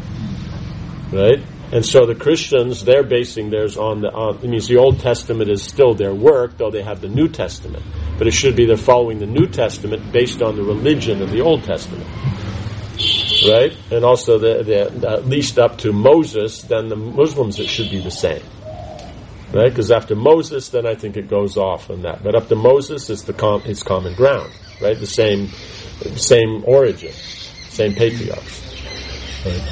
Right? And so the Christians, they're basing theirs on the, on, it means the Old Testament is still their work, though they have the New Testament. But it should be they're following the New Testament based on the religion of the Old Testament. Right? And also, the, the, at least up to Moses, then the Muslims, it should be the same. Right? Because after Moses, then I think it goes off on that. But up to Moses, it's the com- it's common ground. Right? The same, same origin, same patriarchs. Right?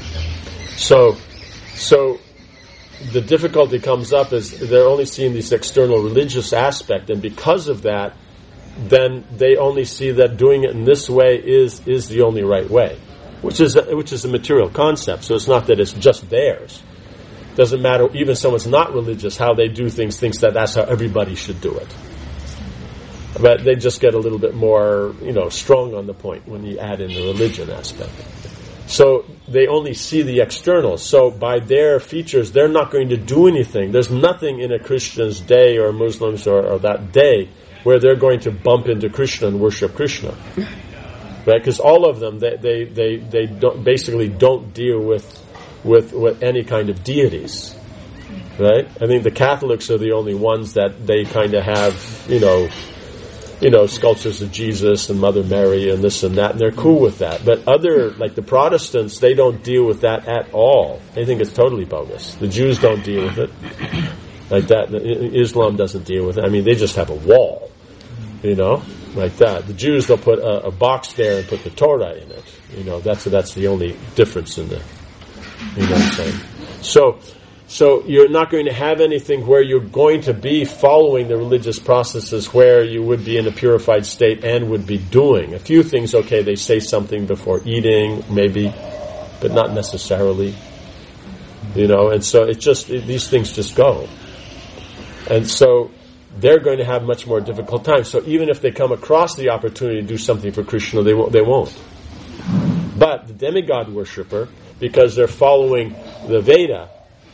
So, so the difficulty comes up is they're only seeing this external religious aspect, and because of that, then they only see that doing it in this way is is the only right way, which is a, which is a material concept. So it's not that it's just theirs. Doesn't matter, even someone's not religious, how they do things, thinks that that's how everybody should do it. But they just get a little bit more, you know, strong on the point when you add in the religion aspect. So they only see the external. So by their features, they're not going to do anything. There's nothing in a Christian's day or Muslims or, or that day where they're going to bump into Krishna and worship Krishna. Right? Because all of them, they they they, they don't, basically don't deal with, with with any kind of deities. Right? I think the Catholics are the only ones that they kind of have, you know, you know, sculptures of Jesus and Mother Mary and this and that, and they're cool with that. But other, like the Protestants, they don't deal with that at all. They think it's totally bogus. The Jews don't deal with it like that. Islam doesn't deal with it. I mean, they just have a wall, you know, like that. The Jews, they'll put a, a box there and put the Torah in it. You know, that's that's the only difference in the, you know what I'm saying? So, So you're not going to have anything where you're going to be following the religious processes where you would be in a purified state and would be doing. A few things, okay, they say something before eating, maybe, but not necessarily. You know, and so it just, it, these things just go. And so they're going to have much more difficult time. So even if they come across the opportunity to do something for Krishna, they won't. They won't. But the demigod worshipper, because they're following the Veda,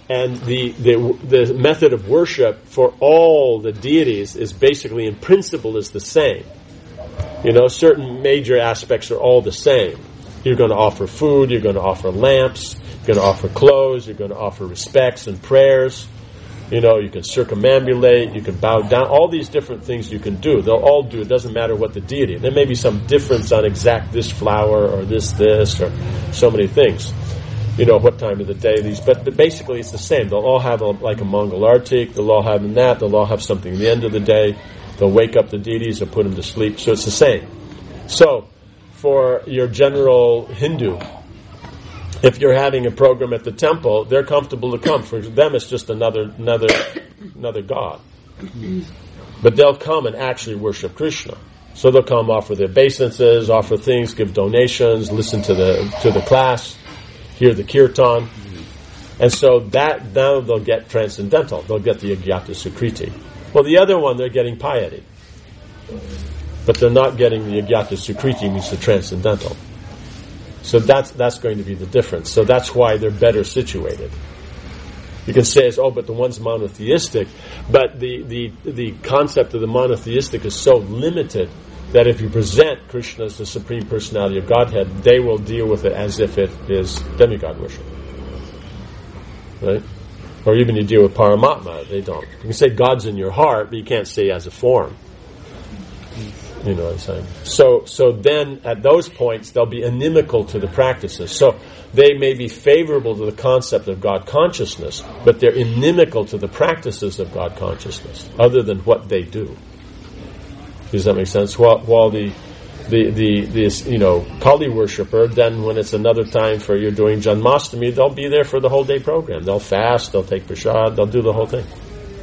and the, the the method of worship for all the deities is basically, in principle, is the same. You know, certain major aspects are all the same. You're going to offer food, you're going to offer lamps, you're going to offer clothes, you're going to offer respects and prayers. You know, you can circumambulate, you can bow down, all these different things you can do. They'll all do, it doesn't matter what the deity. There may be some difference on exact this flower or this, this, or so many things. You know, what time of the day these, but, but basically it's the same. They'll all have a, like a Mongol Artik, they'll all have in that, they'll all have something at the end of the day. They'll wake up the deities and put them to sleep. So it's the same. So, for your general Hindu, if you're having a program at the temple, they're comfortable to come. For them, it's just another another another god. But they'll come and actually worship Krishna. So they'll come, offer their obeisances, offer things, give donations, listen to the to the class, hear the kirtan, and so that now they'll get transcendental. They'll get the Agyata Sukriti. Well, the other one, they're getting piety, but they're not getting the Agyata Sukriti, means the transcendental. So that's that's going to be the difference. So that's why they're better situated. You can say, oh, but the one's monotheistic, but the, the, the concept of the monotheistic is so limited that if you present Krishna as the Supreme Personality of Godhead, they will deal with it as if it is demigod worship. Right? Or even you deal with Paramatma, they don't. You can say God's in your heart, but you can't say as a form. You know what I'm saying? So, so then at those points they'll be inimical to the practices. So they may be favorable to the concept of God consciousness, but they're inimical to the practices of God consciousness, other than what they do. Does that make sense? While, while the the the this you know Kali worshipper, then when it's another time for you're doing Janmashtami, they'll be there for the whole day program. They'll fast, they'll take prasad, they'll do the whole thing.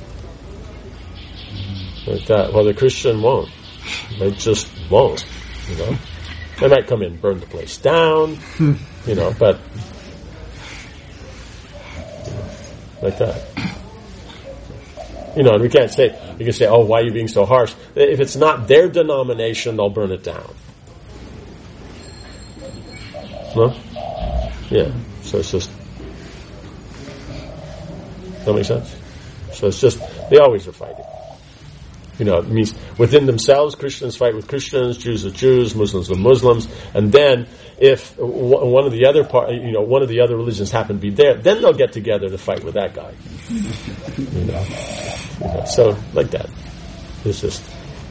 Like that. Well, the Christian won't. They just won't, you know. They might come in and burn the place down, you know, but you know, like that. You know, and we can't say, you can say, oh, why are you being so harsh? If it's not their denomination, they'll burn it down. No? Yeah. So it's just, does that make sense? So it's just, they always are fighting. You know, it means within themselves, Christians fight with Christians, Jews with Jews, Muslims with Muslims, and then if one of the other part, you know, one of the other religions happen to be there, then they'll get together to fight with that guy. You know, you know so like that. It's just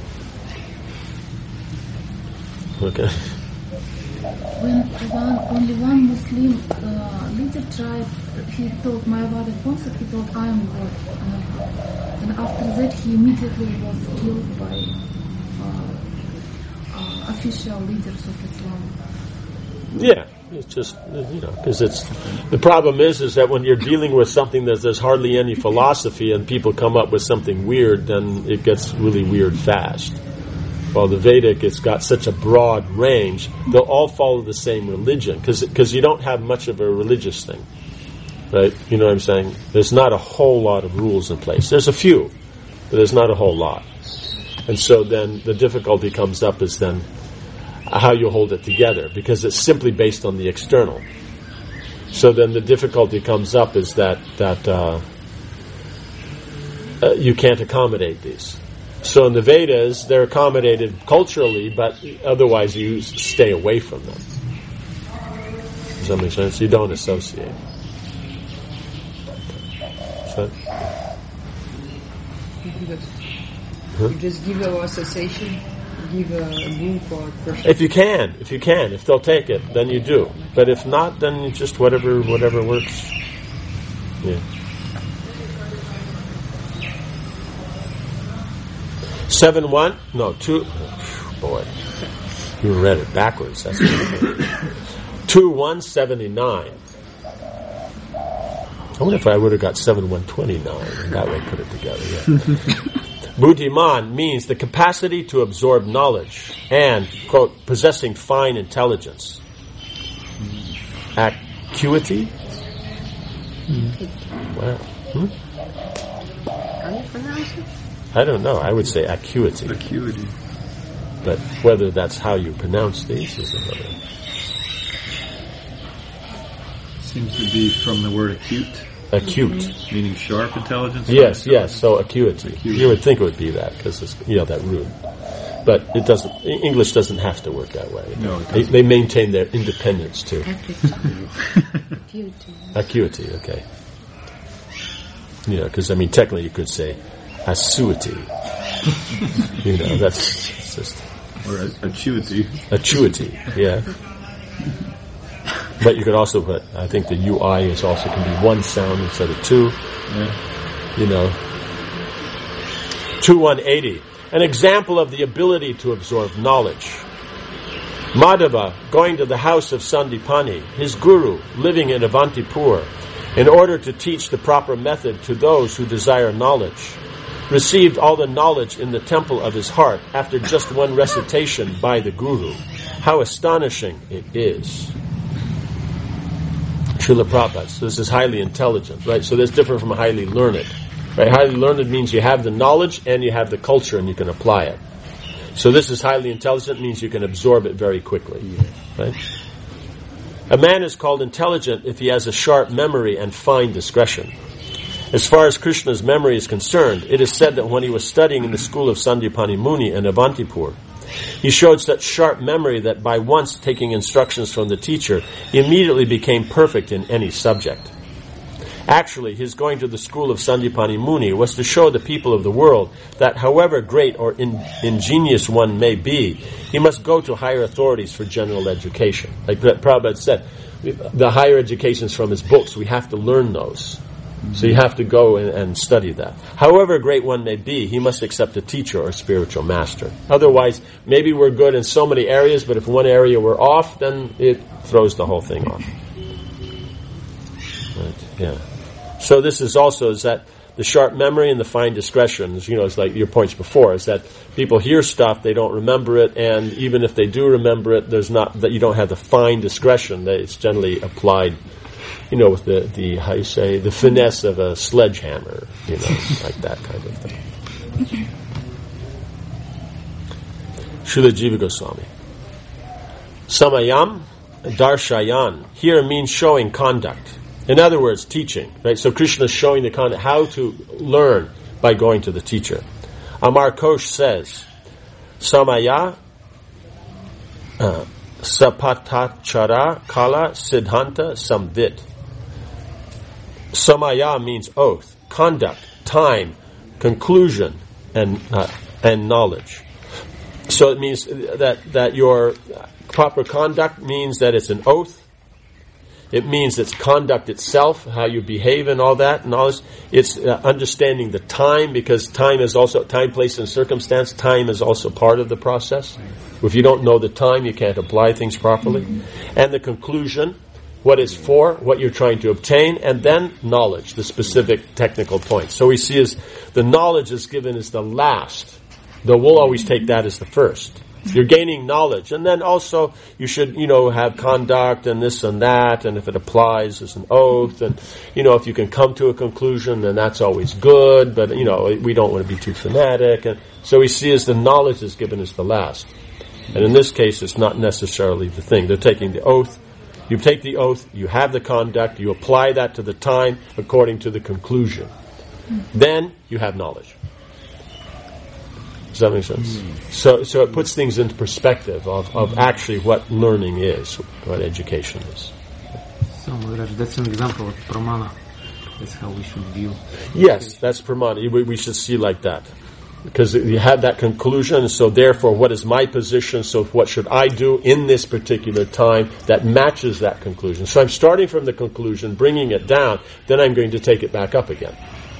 okay. When one, only one Muslim uh, leader tried, he told Mayavada concept, he told, I am God. Uh, and after that, he immediately was killed by uh, uh, official leaders of Islam. Yeah, it's just, you know, because it's, the problem is, is that when you're dealing with something that there's hardly any philosophy and people come up with something weird, then it gets really weird fast. While the Vedic, it's got such a broad range, they'll all follow the same religion, because you don't have much of a religious thing, right? You know what I'm saying? There's not a whole lot of rules in place. There's a few, but there's not a whole lot. And so then the difficulty comes up is then how you hold it together, because it's simply based on the external. So then the difficulty comes up is that, that uh, uh, you can't accommodate these. So in the Vedas, they're accommodated culturally, but otherwise you stay away from them. Does that make sense? You don't associate. So, huh? You just give our association, give a book or person. If you can, if you can, if they'll take it, then you do. But if not, then you just whatever, whatever works. Yeah. Seven one? No, two. Boy, you read it backwards. That's two one seventy nine. I wonder if I would have got seven one twenty nine, and that way put it together. Yeah. Buddhiman means the capacity to absorb knowledge and, quote, possessing fine intelligence. Acuity? Wow. Hmm? Can you pronounce it? I don't know. I would say acuity. Acuity. But whether that's how you pronounce these is another. Seems to be from the word acute. acute. Meaning sharp intelligence? Yes, yes, so acuity. Acuity. You would think it would be that, because it's, you know, that root. But it doesn't, English doesn't have to work that way. No, it they, they maintain their independence too. Acuity. Acuity, okay. You know, because, I mean, technically you could say acuity. You know, that's it's just... Or a- acuity. Acuity, yeah. But you could also put, I think the U I is also can be one sound instead of two. Yeah. You know. two one eighty. An example of the ability to absorb knowledge. Madhava, going to the house of Sandipani, his guru, living in Avantipur, in order to teach the proper method to those who desire knowledge, received all the knowledge in the temple of his heart after just one recitation by the guru. How astonishing it is. Srila Prabhupada. So this is highly intelligent, right? So that's different from highly learned. Right? Highly learned means you have the knowledge and you have the culture and you can apply it. So this is highly intelligent, means you can absorb it very quickly. Right? A man is called intelligent if he has a sharp memory and fine discretion. As far as Krishna's memory is concerned, it is said that when he was studying in the school of Sandipani Muni in Avantipur, he showed such sharp memory that by once taking instructions from the teacher, he immediately became perfect in any subject. Actually, his going to the school of Sandipani Muni was to show the people of the world that however great or in, ingenious one may be, he must go to higher authorities for general education. Like Prabhupada said, the higher educations from his books, we have to learn those. So you have to go and, and study that. However great one may be, he must accept a teacher or spiritual master. Otherwise, maybe we're good in so many areas, but if one area we're off, then it throws the whole thing off. Right, yeah. So this is also is that the sharp memory and the fine discretion, you know, it's like your points before, is that people hear stuff, they don't remember it, and even if they do remember it, there's not that you don't have the fine discretion that it's generally applied. You know, with the, the, how you say, the finesse of a sledgehammer, you know, like that kind of thing. Srila Jiva Goswami. Samayam, darshayan, here means showing conduct. In other words, teaching, right? So Krishna is showing the conduct, how to learn by going to the teacher. Amar Kosh says, Samaya, uh, sapatachara kala siddhanta samvit. Samaya means oath, conduct, time, conclusion, and uh, and knowledge. So it means that that your proper conduct means that it's an oath. It means it's conduct itself, how you behave and all that. Knowledge. It's uh, understanding the time, because time is also time, place, and circumstance. Time is also part of the process. If you don't know the time, you can't apply things properly. Mm-hmm. And the conclusion, what it's for, what you're trying to obtain, and then knowledge, the specific technical points. So we see as the knowledge is given as the last, though we'll always take that as the first. You're gaining knowledge, and then also you should, you know, have conduct and this and that, and if it applies as an oath, and, you know, if you can come to a conclusion, then that's always good, but, you know, we don't want to be too fanatic. And so we see as the knowledge is given as the last. And in this case, it's not necessarily the thing. They're taking the oath. You take the oath, you have the conduct, you apply that to the time according to the conclusion. Then you have knowledge. Does that make sense? Mm. So so it puts things into perspective of, of actually what learning is, what education is. So Maharaj, that's an example of pramana. That's how we should view. Yes, that's pramana. We, we should see like that. Because you have that conclusion, so therefore what is my position, so what should I do in this particular time that matches that conclusion. So I'm starting from the conclusion, bringing it down, then I'm going to take it back up again.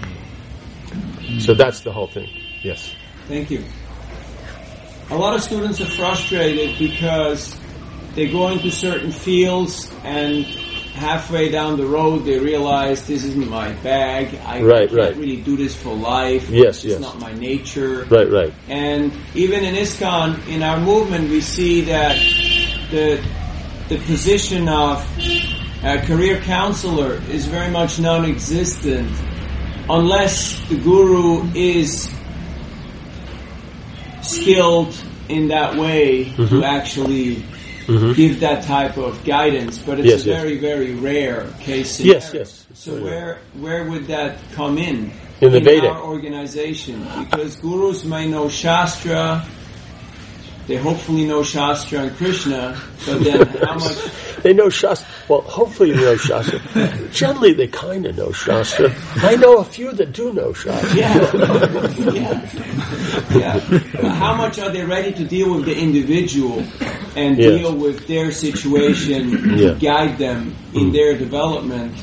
So that's the whole thing. Yes. Thank you. A lot of students are frustrated because they go into certain fields and halfway down the road they realize this isn't my bag. I right, can't right. really do this for life. Yes, it's yes. not my nature. Right, right. And even in ISKCON, in our movement, we see that the the position of a career counselor is very much non-existent unless the guru is skilled in that way mm-hmm. to actually Mhm. give that type of guidance, but it's Yes, a yes. very, very rare case scenario. Yes, yes. So where where would that come in? In the in Vedic. our organization? Because gurus may know Shastra, they hopefully know Shastra and Krishna, but then how much... They know Shastra. Well, hopefully they know Shastra. Generally, they kind of know Shastra. I know a few that do know Shastra. Yeah, yeah, yeah. But how much are they ready to deal with the individual and Yes. deal with their situation Yeah. to guide them in Mm. their development?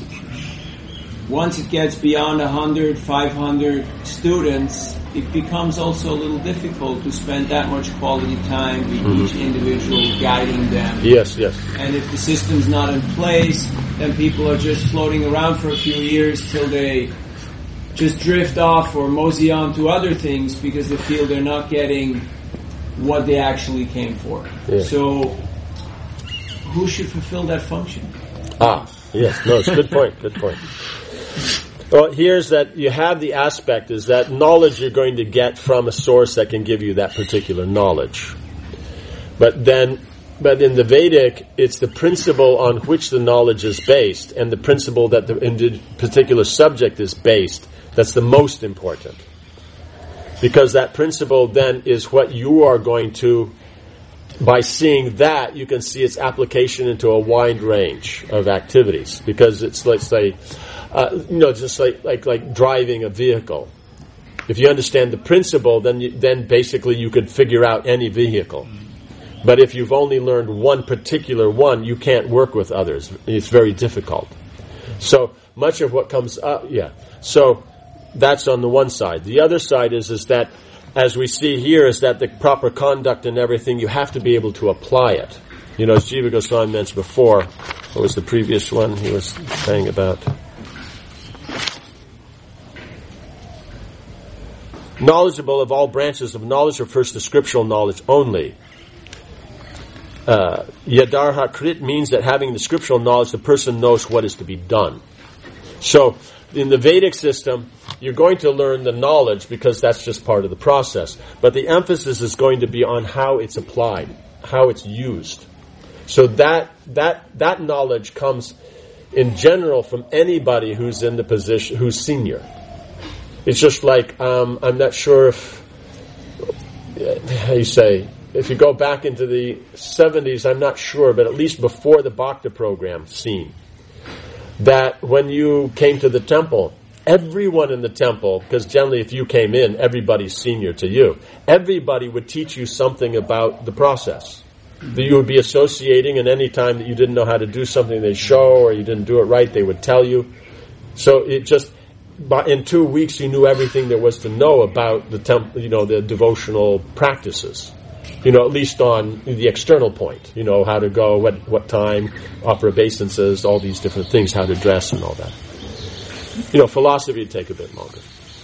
Once it gets beyond one hundred, five hundred students, it becomes also a little difficult to spend that much quality time with Mhm. each individual, guiding them. Yes, yes. And if the system's not in place, then people are just floating around for a few years till they just drift off or mosey on to other things because they feel they're not getting what they actually came for. Yeah. So, who should fulfill that function? Ah, yes. No, it's a good point. Good point. Well, here's that you have the aspect is that knowledge you're going to get from a source that can give you that particular knowledge. But then, but in the Vedic, it's the principle on which the knowledge is based and the principle that the indi- particular subject is based that's the most important. Because that principle then is what you are going to, by seeing that, you can see its application into a wide range of activities. Because it's, let's say, uh, you know, just like, like, like driving a vehicle. If you understand the principle, then you, then basically you could figure out any vehicle. But if you've only learned one particular one, you can't work with others. It's very difficult. So much of what comes up, yeah. So that's on the one side. The other side is is that, as we see here, is that the proper conduct and everything, you have to be able to apply it. You know, as Jiva Goswami mentioned before, what was the previous one he was saying about? Knowledgeable of all branches of knowledge refers to scriptural knowledge only. Uh, Yadarha Krit means that having the scriptural knowledge, the person knows what is to be done. So, in the Vedic system, you're going to learn the knowledge because that's just part of the process. But the emphasis is going to be on how it's applied, how it's used. So that that that knowledge comes in general from anybody who's in the position, who's senior. It's just like, um, I'm not sure if, how you say, if you go back into the seventies, I'm not sure, but at least before the Bhakta program scene, that when you came to the temple, everyone in the temple, because generally if you came in, everybody's senior to you, everybody would teach you something about the process. That you would be associating, and any time that you didn't know how to do something, they show, or you didn't do it right, they would tell you. So it just, in two weeks, you knew everything there was to know about the temple, you know, the devotional practices. You know, at least on the external point. You know, how to go, what what time, offer obeisances, all these different things, how to dress and all that. You know, philosophy would take a bit longer.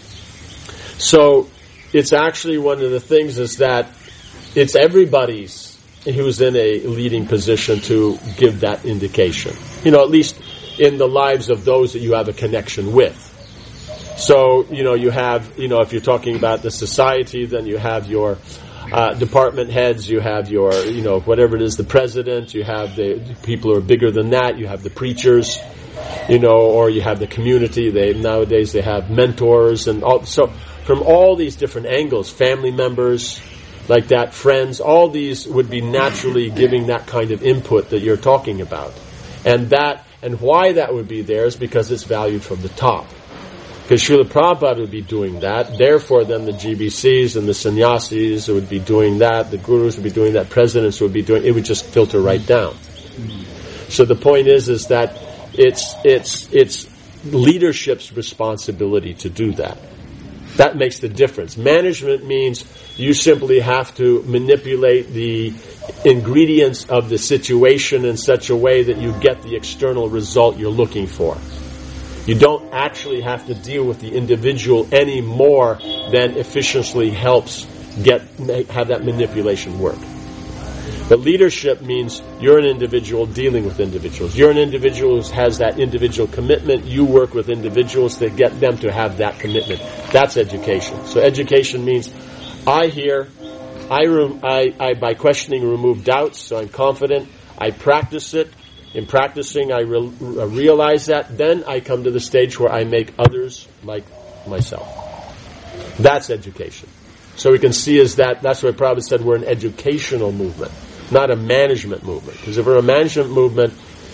So, it's actually one of the things is that it's everybody's who's in a leading position to give that indication. You know, at least in the lives of those that you have a connection with. So, you know, you have, you know, if you're talking about the society, then you have your uh, department heads, you have your, you know, whatever it is, the president, you have the people who are bigger than that, you have the preachers, you know, or you have the community. They nowadays they have mentors and all. So from all these different angles, family members, like that, friends, all these would be naturally giving that kind of input that you're talking about. And that, and why that would be there is because it's valued from the top. Because Srila Prabhupada would be doing that, therefore then the G B Cs and the sannyasis would be doing that, the gurus would be doing that, presidents would be doing, it would just filter right down. So the point is, is that it's, it's, it's leadership's responsibility to do that. That makes the difference. Management means you simply have to manipulate the ingredients of the situation in such a way that you get the external result you're looking for. You don't actually have to deal with the individual any more than efficiently helps get have that manipulation work. But leadership means you're an individual dealing with individuals. You're an individual who has that individual commitment. You work with individuals to get them to have that commitment. That's education. So education means I hear, I, I, I by questioning remove doubts, so I'm confident. I practice it. In practicing, I re- realize that. Then I come to the stage where I make others like myself. That's education. So we can see is that, that's why Prabhupada said we're an educational movement, not a management movement. Because if we're a management movement,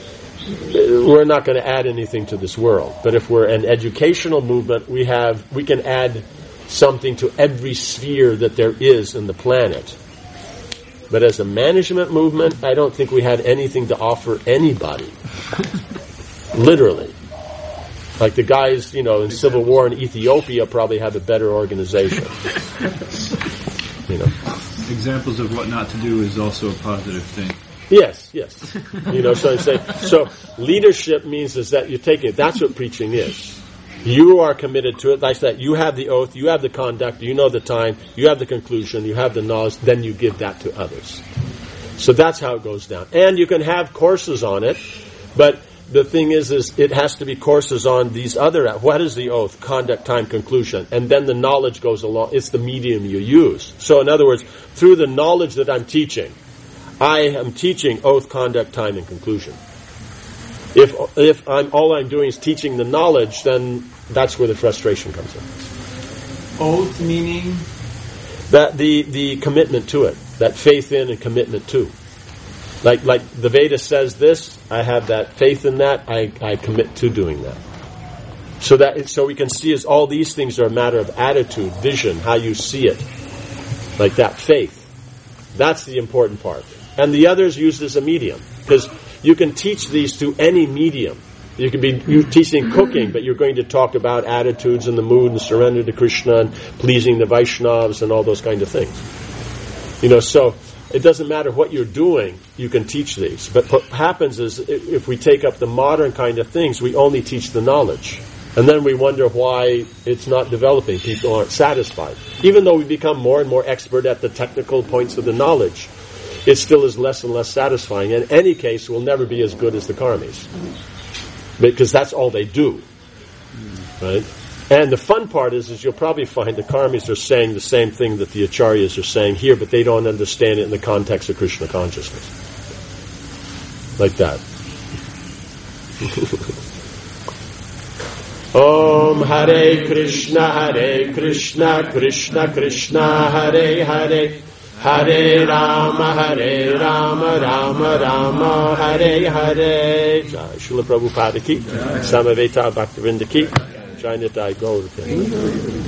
we're not going to add anything to this world. But if we're an educational movement, we have, we can add something to every sphere that there is in the planet. But as a management movement, I don't think we had anything to offer anybody. Literally. Like the guys, you know, in civil war in Ethiopia probably have a better organization. You know. Examples of what not to do is also a positive thing. Yes, yes. You know, so I'm saying, so leadership means is that you're taking it. That's what preaching is. You are committed to it. Like that, you have the oath, you have the conduct, you know the time, you have the conclusion, you have the knowledge, then you give that to others. So that's how it goes down. And you can have courses on it, but the thing is, is it has to be courses on these other, what is the oath, conduct, time, conclusion, and then the knowledge goes along. It's the medium you use. So in other words, through the knowledge that I'm teaching, I am teaching oath, conduct, time, and conclusion. If if I'm all I'm doing is teaching the knowledge, then that's where the frustration comes in. Oath meaning? That the, the commitment to it, that faith in and commitment to. Like like the Veda says this, I have that faith in that, I, I commit to doing that. So that so we can see as all these things are a matter of attitude, vision, how you see it. Like that faith. That's the important part. And the others used as a medium. Because you can teach these to any medium. You can be you're teaching cooking, but you're going to talk about attitudes and the mood and surrender to Krishna and pleasing the Vaishnavas and all those kind of things. You know, so it doesn't matter what you're doing, you can teach these. But what happens is, if we take up the modern kind of things, we only teach the knowledge. And then we wonder why it's not developing. People aren't satisfied. Even though we become more and more expert at the technical points of the knowledge, it still is less and less satisfying. In any case, we'll never be as good as the karmis. Because that's all they do. Right? And the fun part is, is you'll probably find the karmis are saying the same thing that the acharyas are saying here, but they don't understand it in the context of Krishna consciousness. Like that. Om Hare Krishna, Hare Krishna, Krishna Krishna, Hare Hare, Hare Rama, Hare Rama, Rama Rama, Hare Hare. Jai Srila Prabhupada ki, Samaveta Bhaktivinoda ki, Jai Nitai Gaur ki.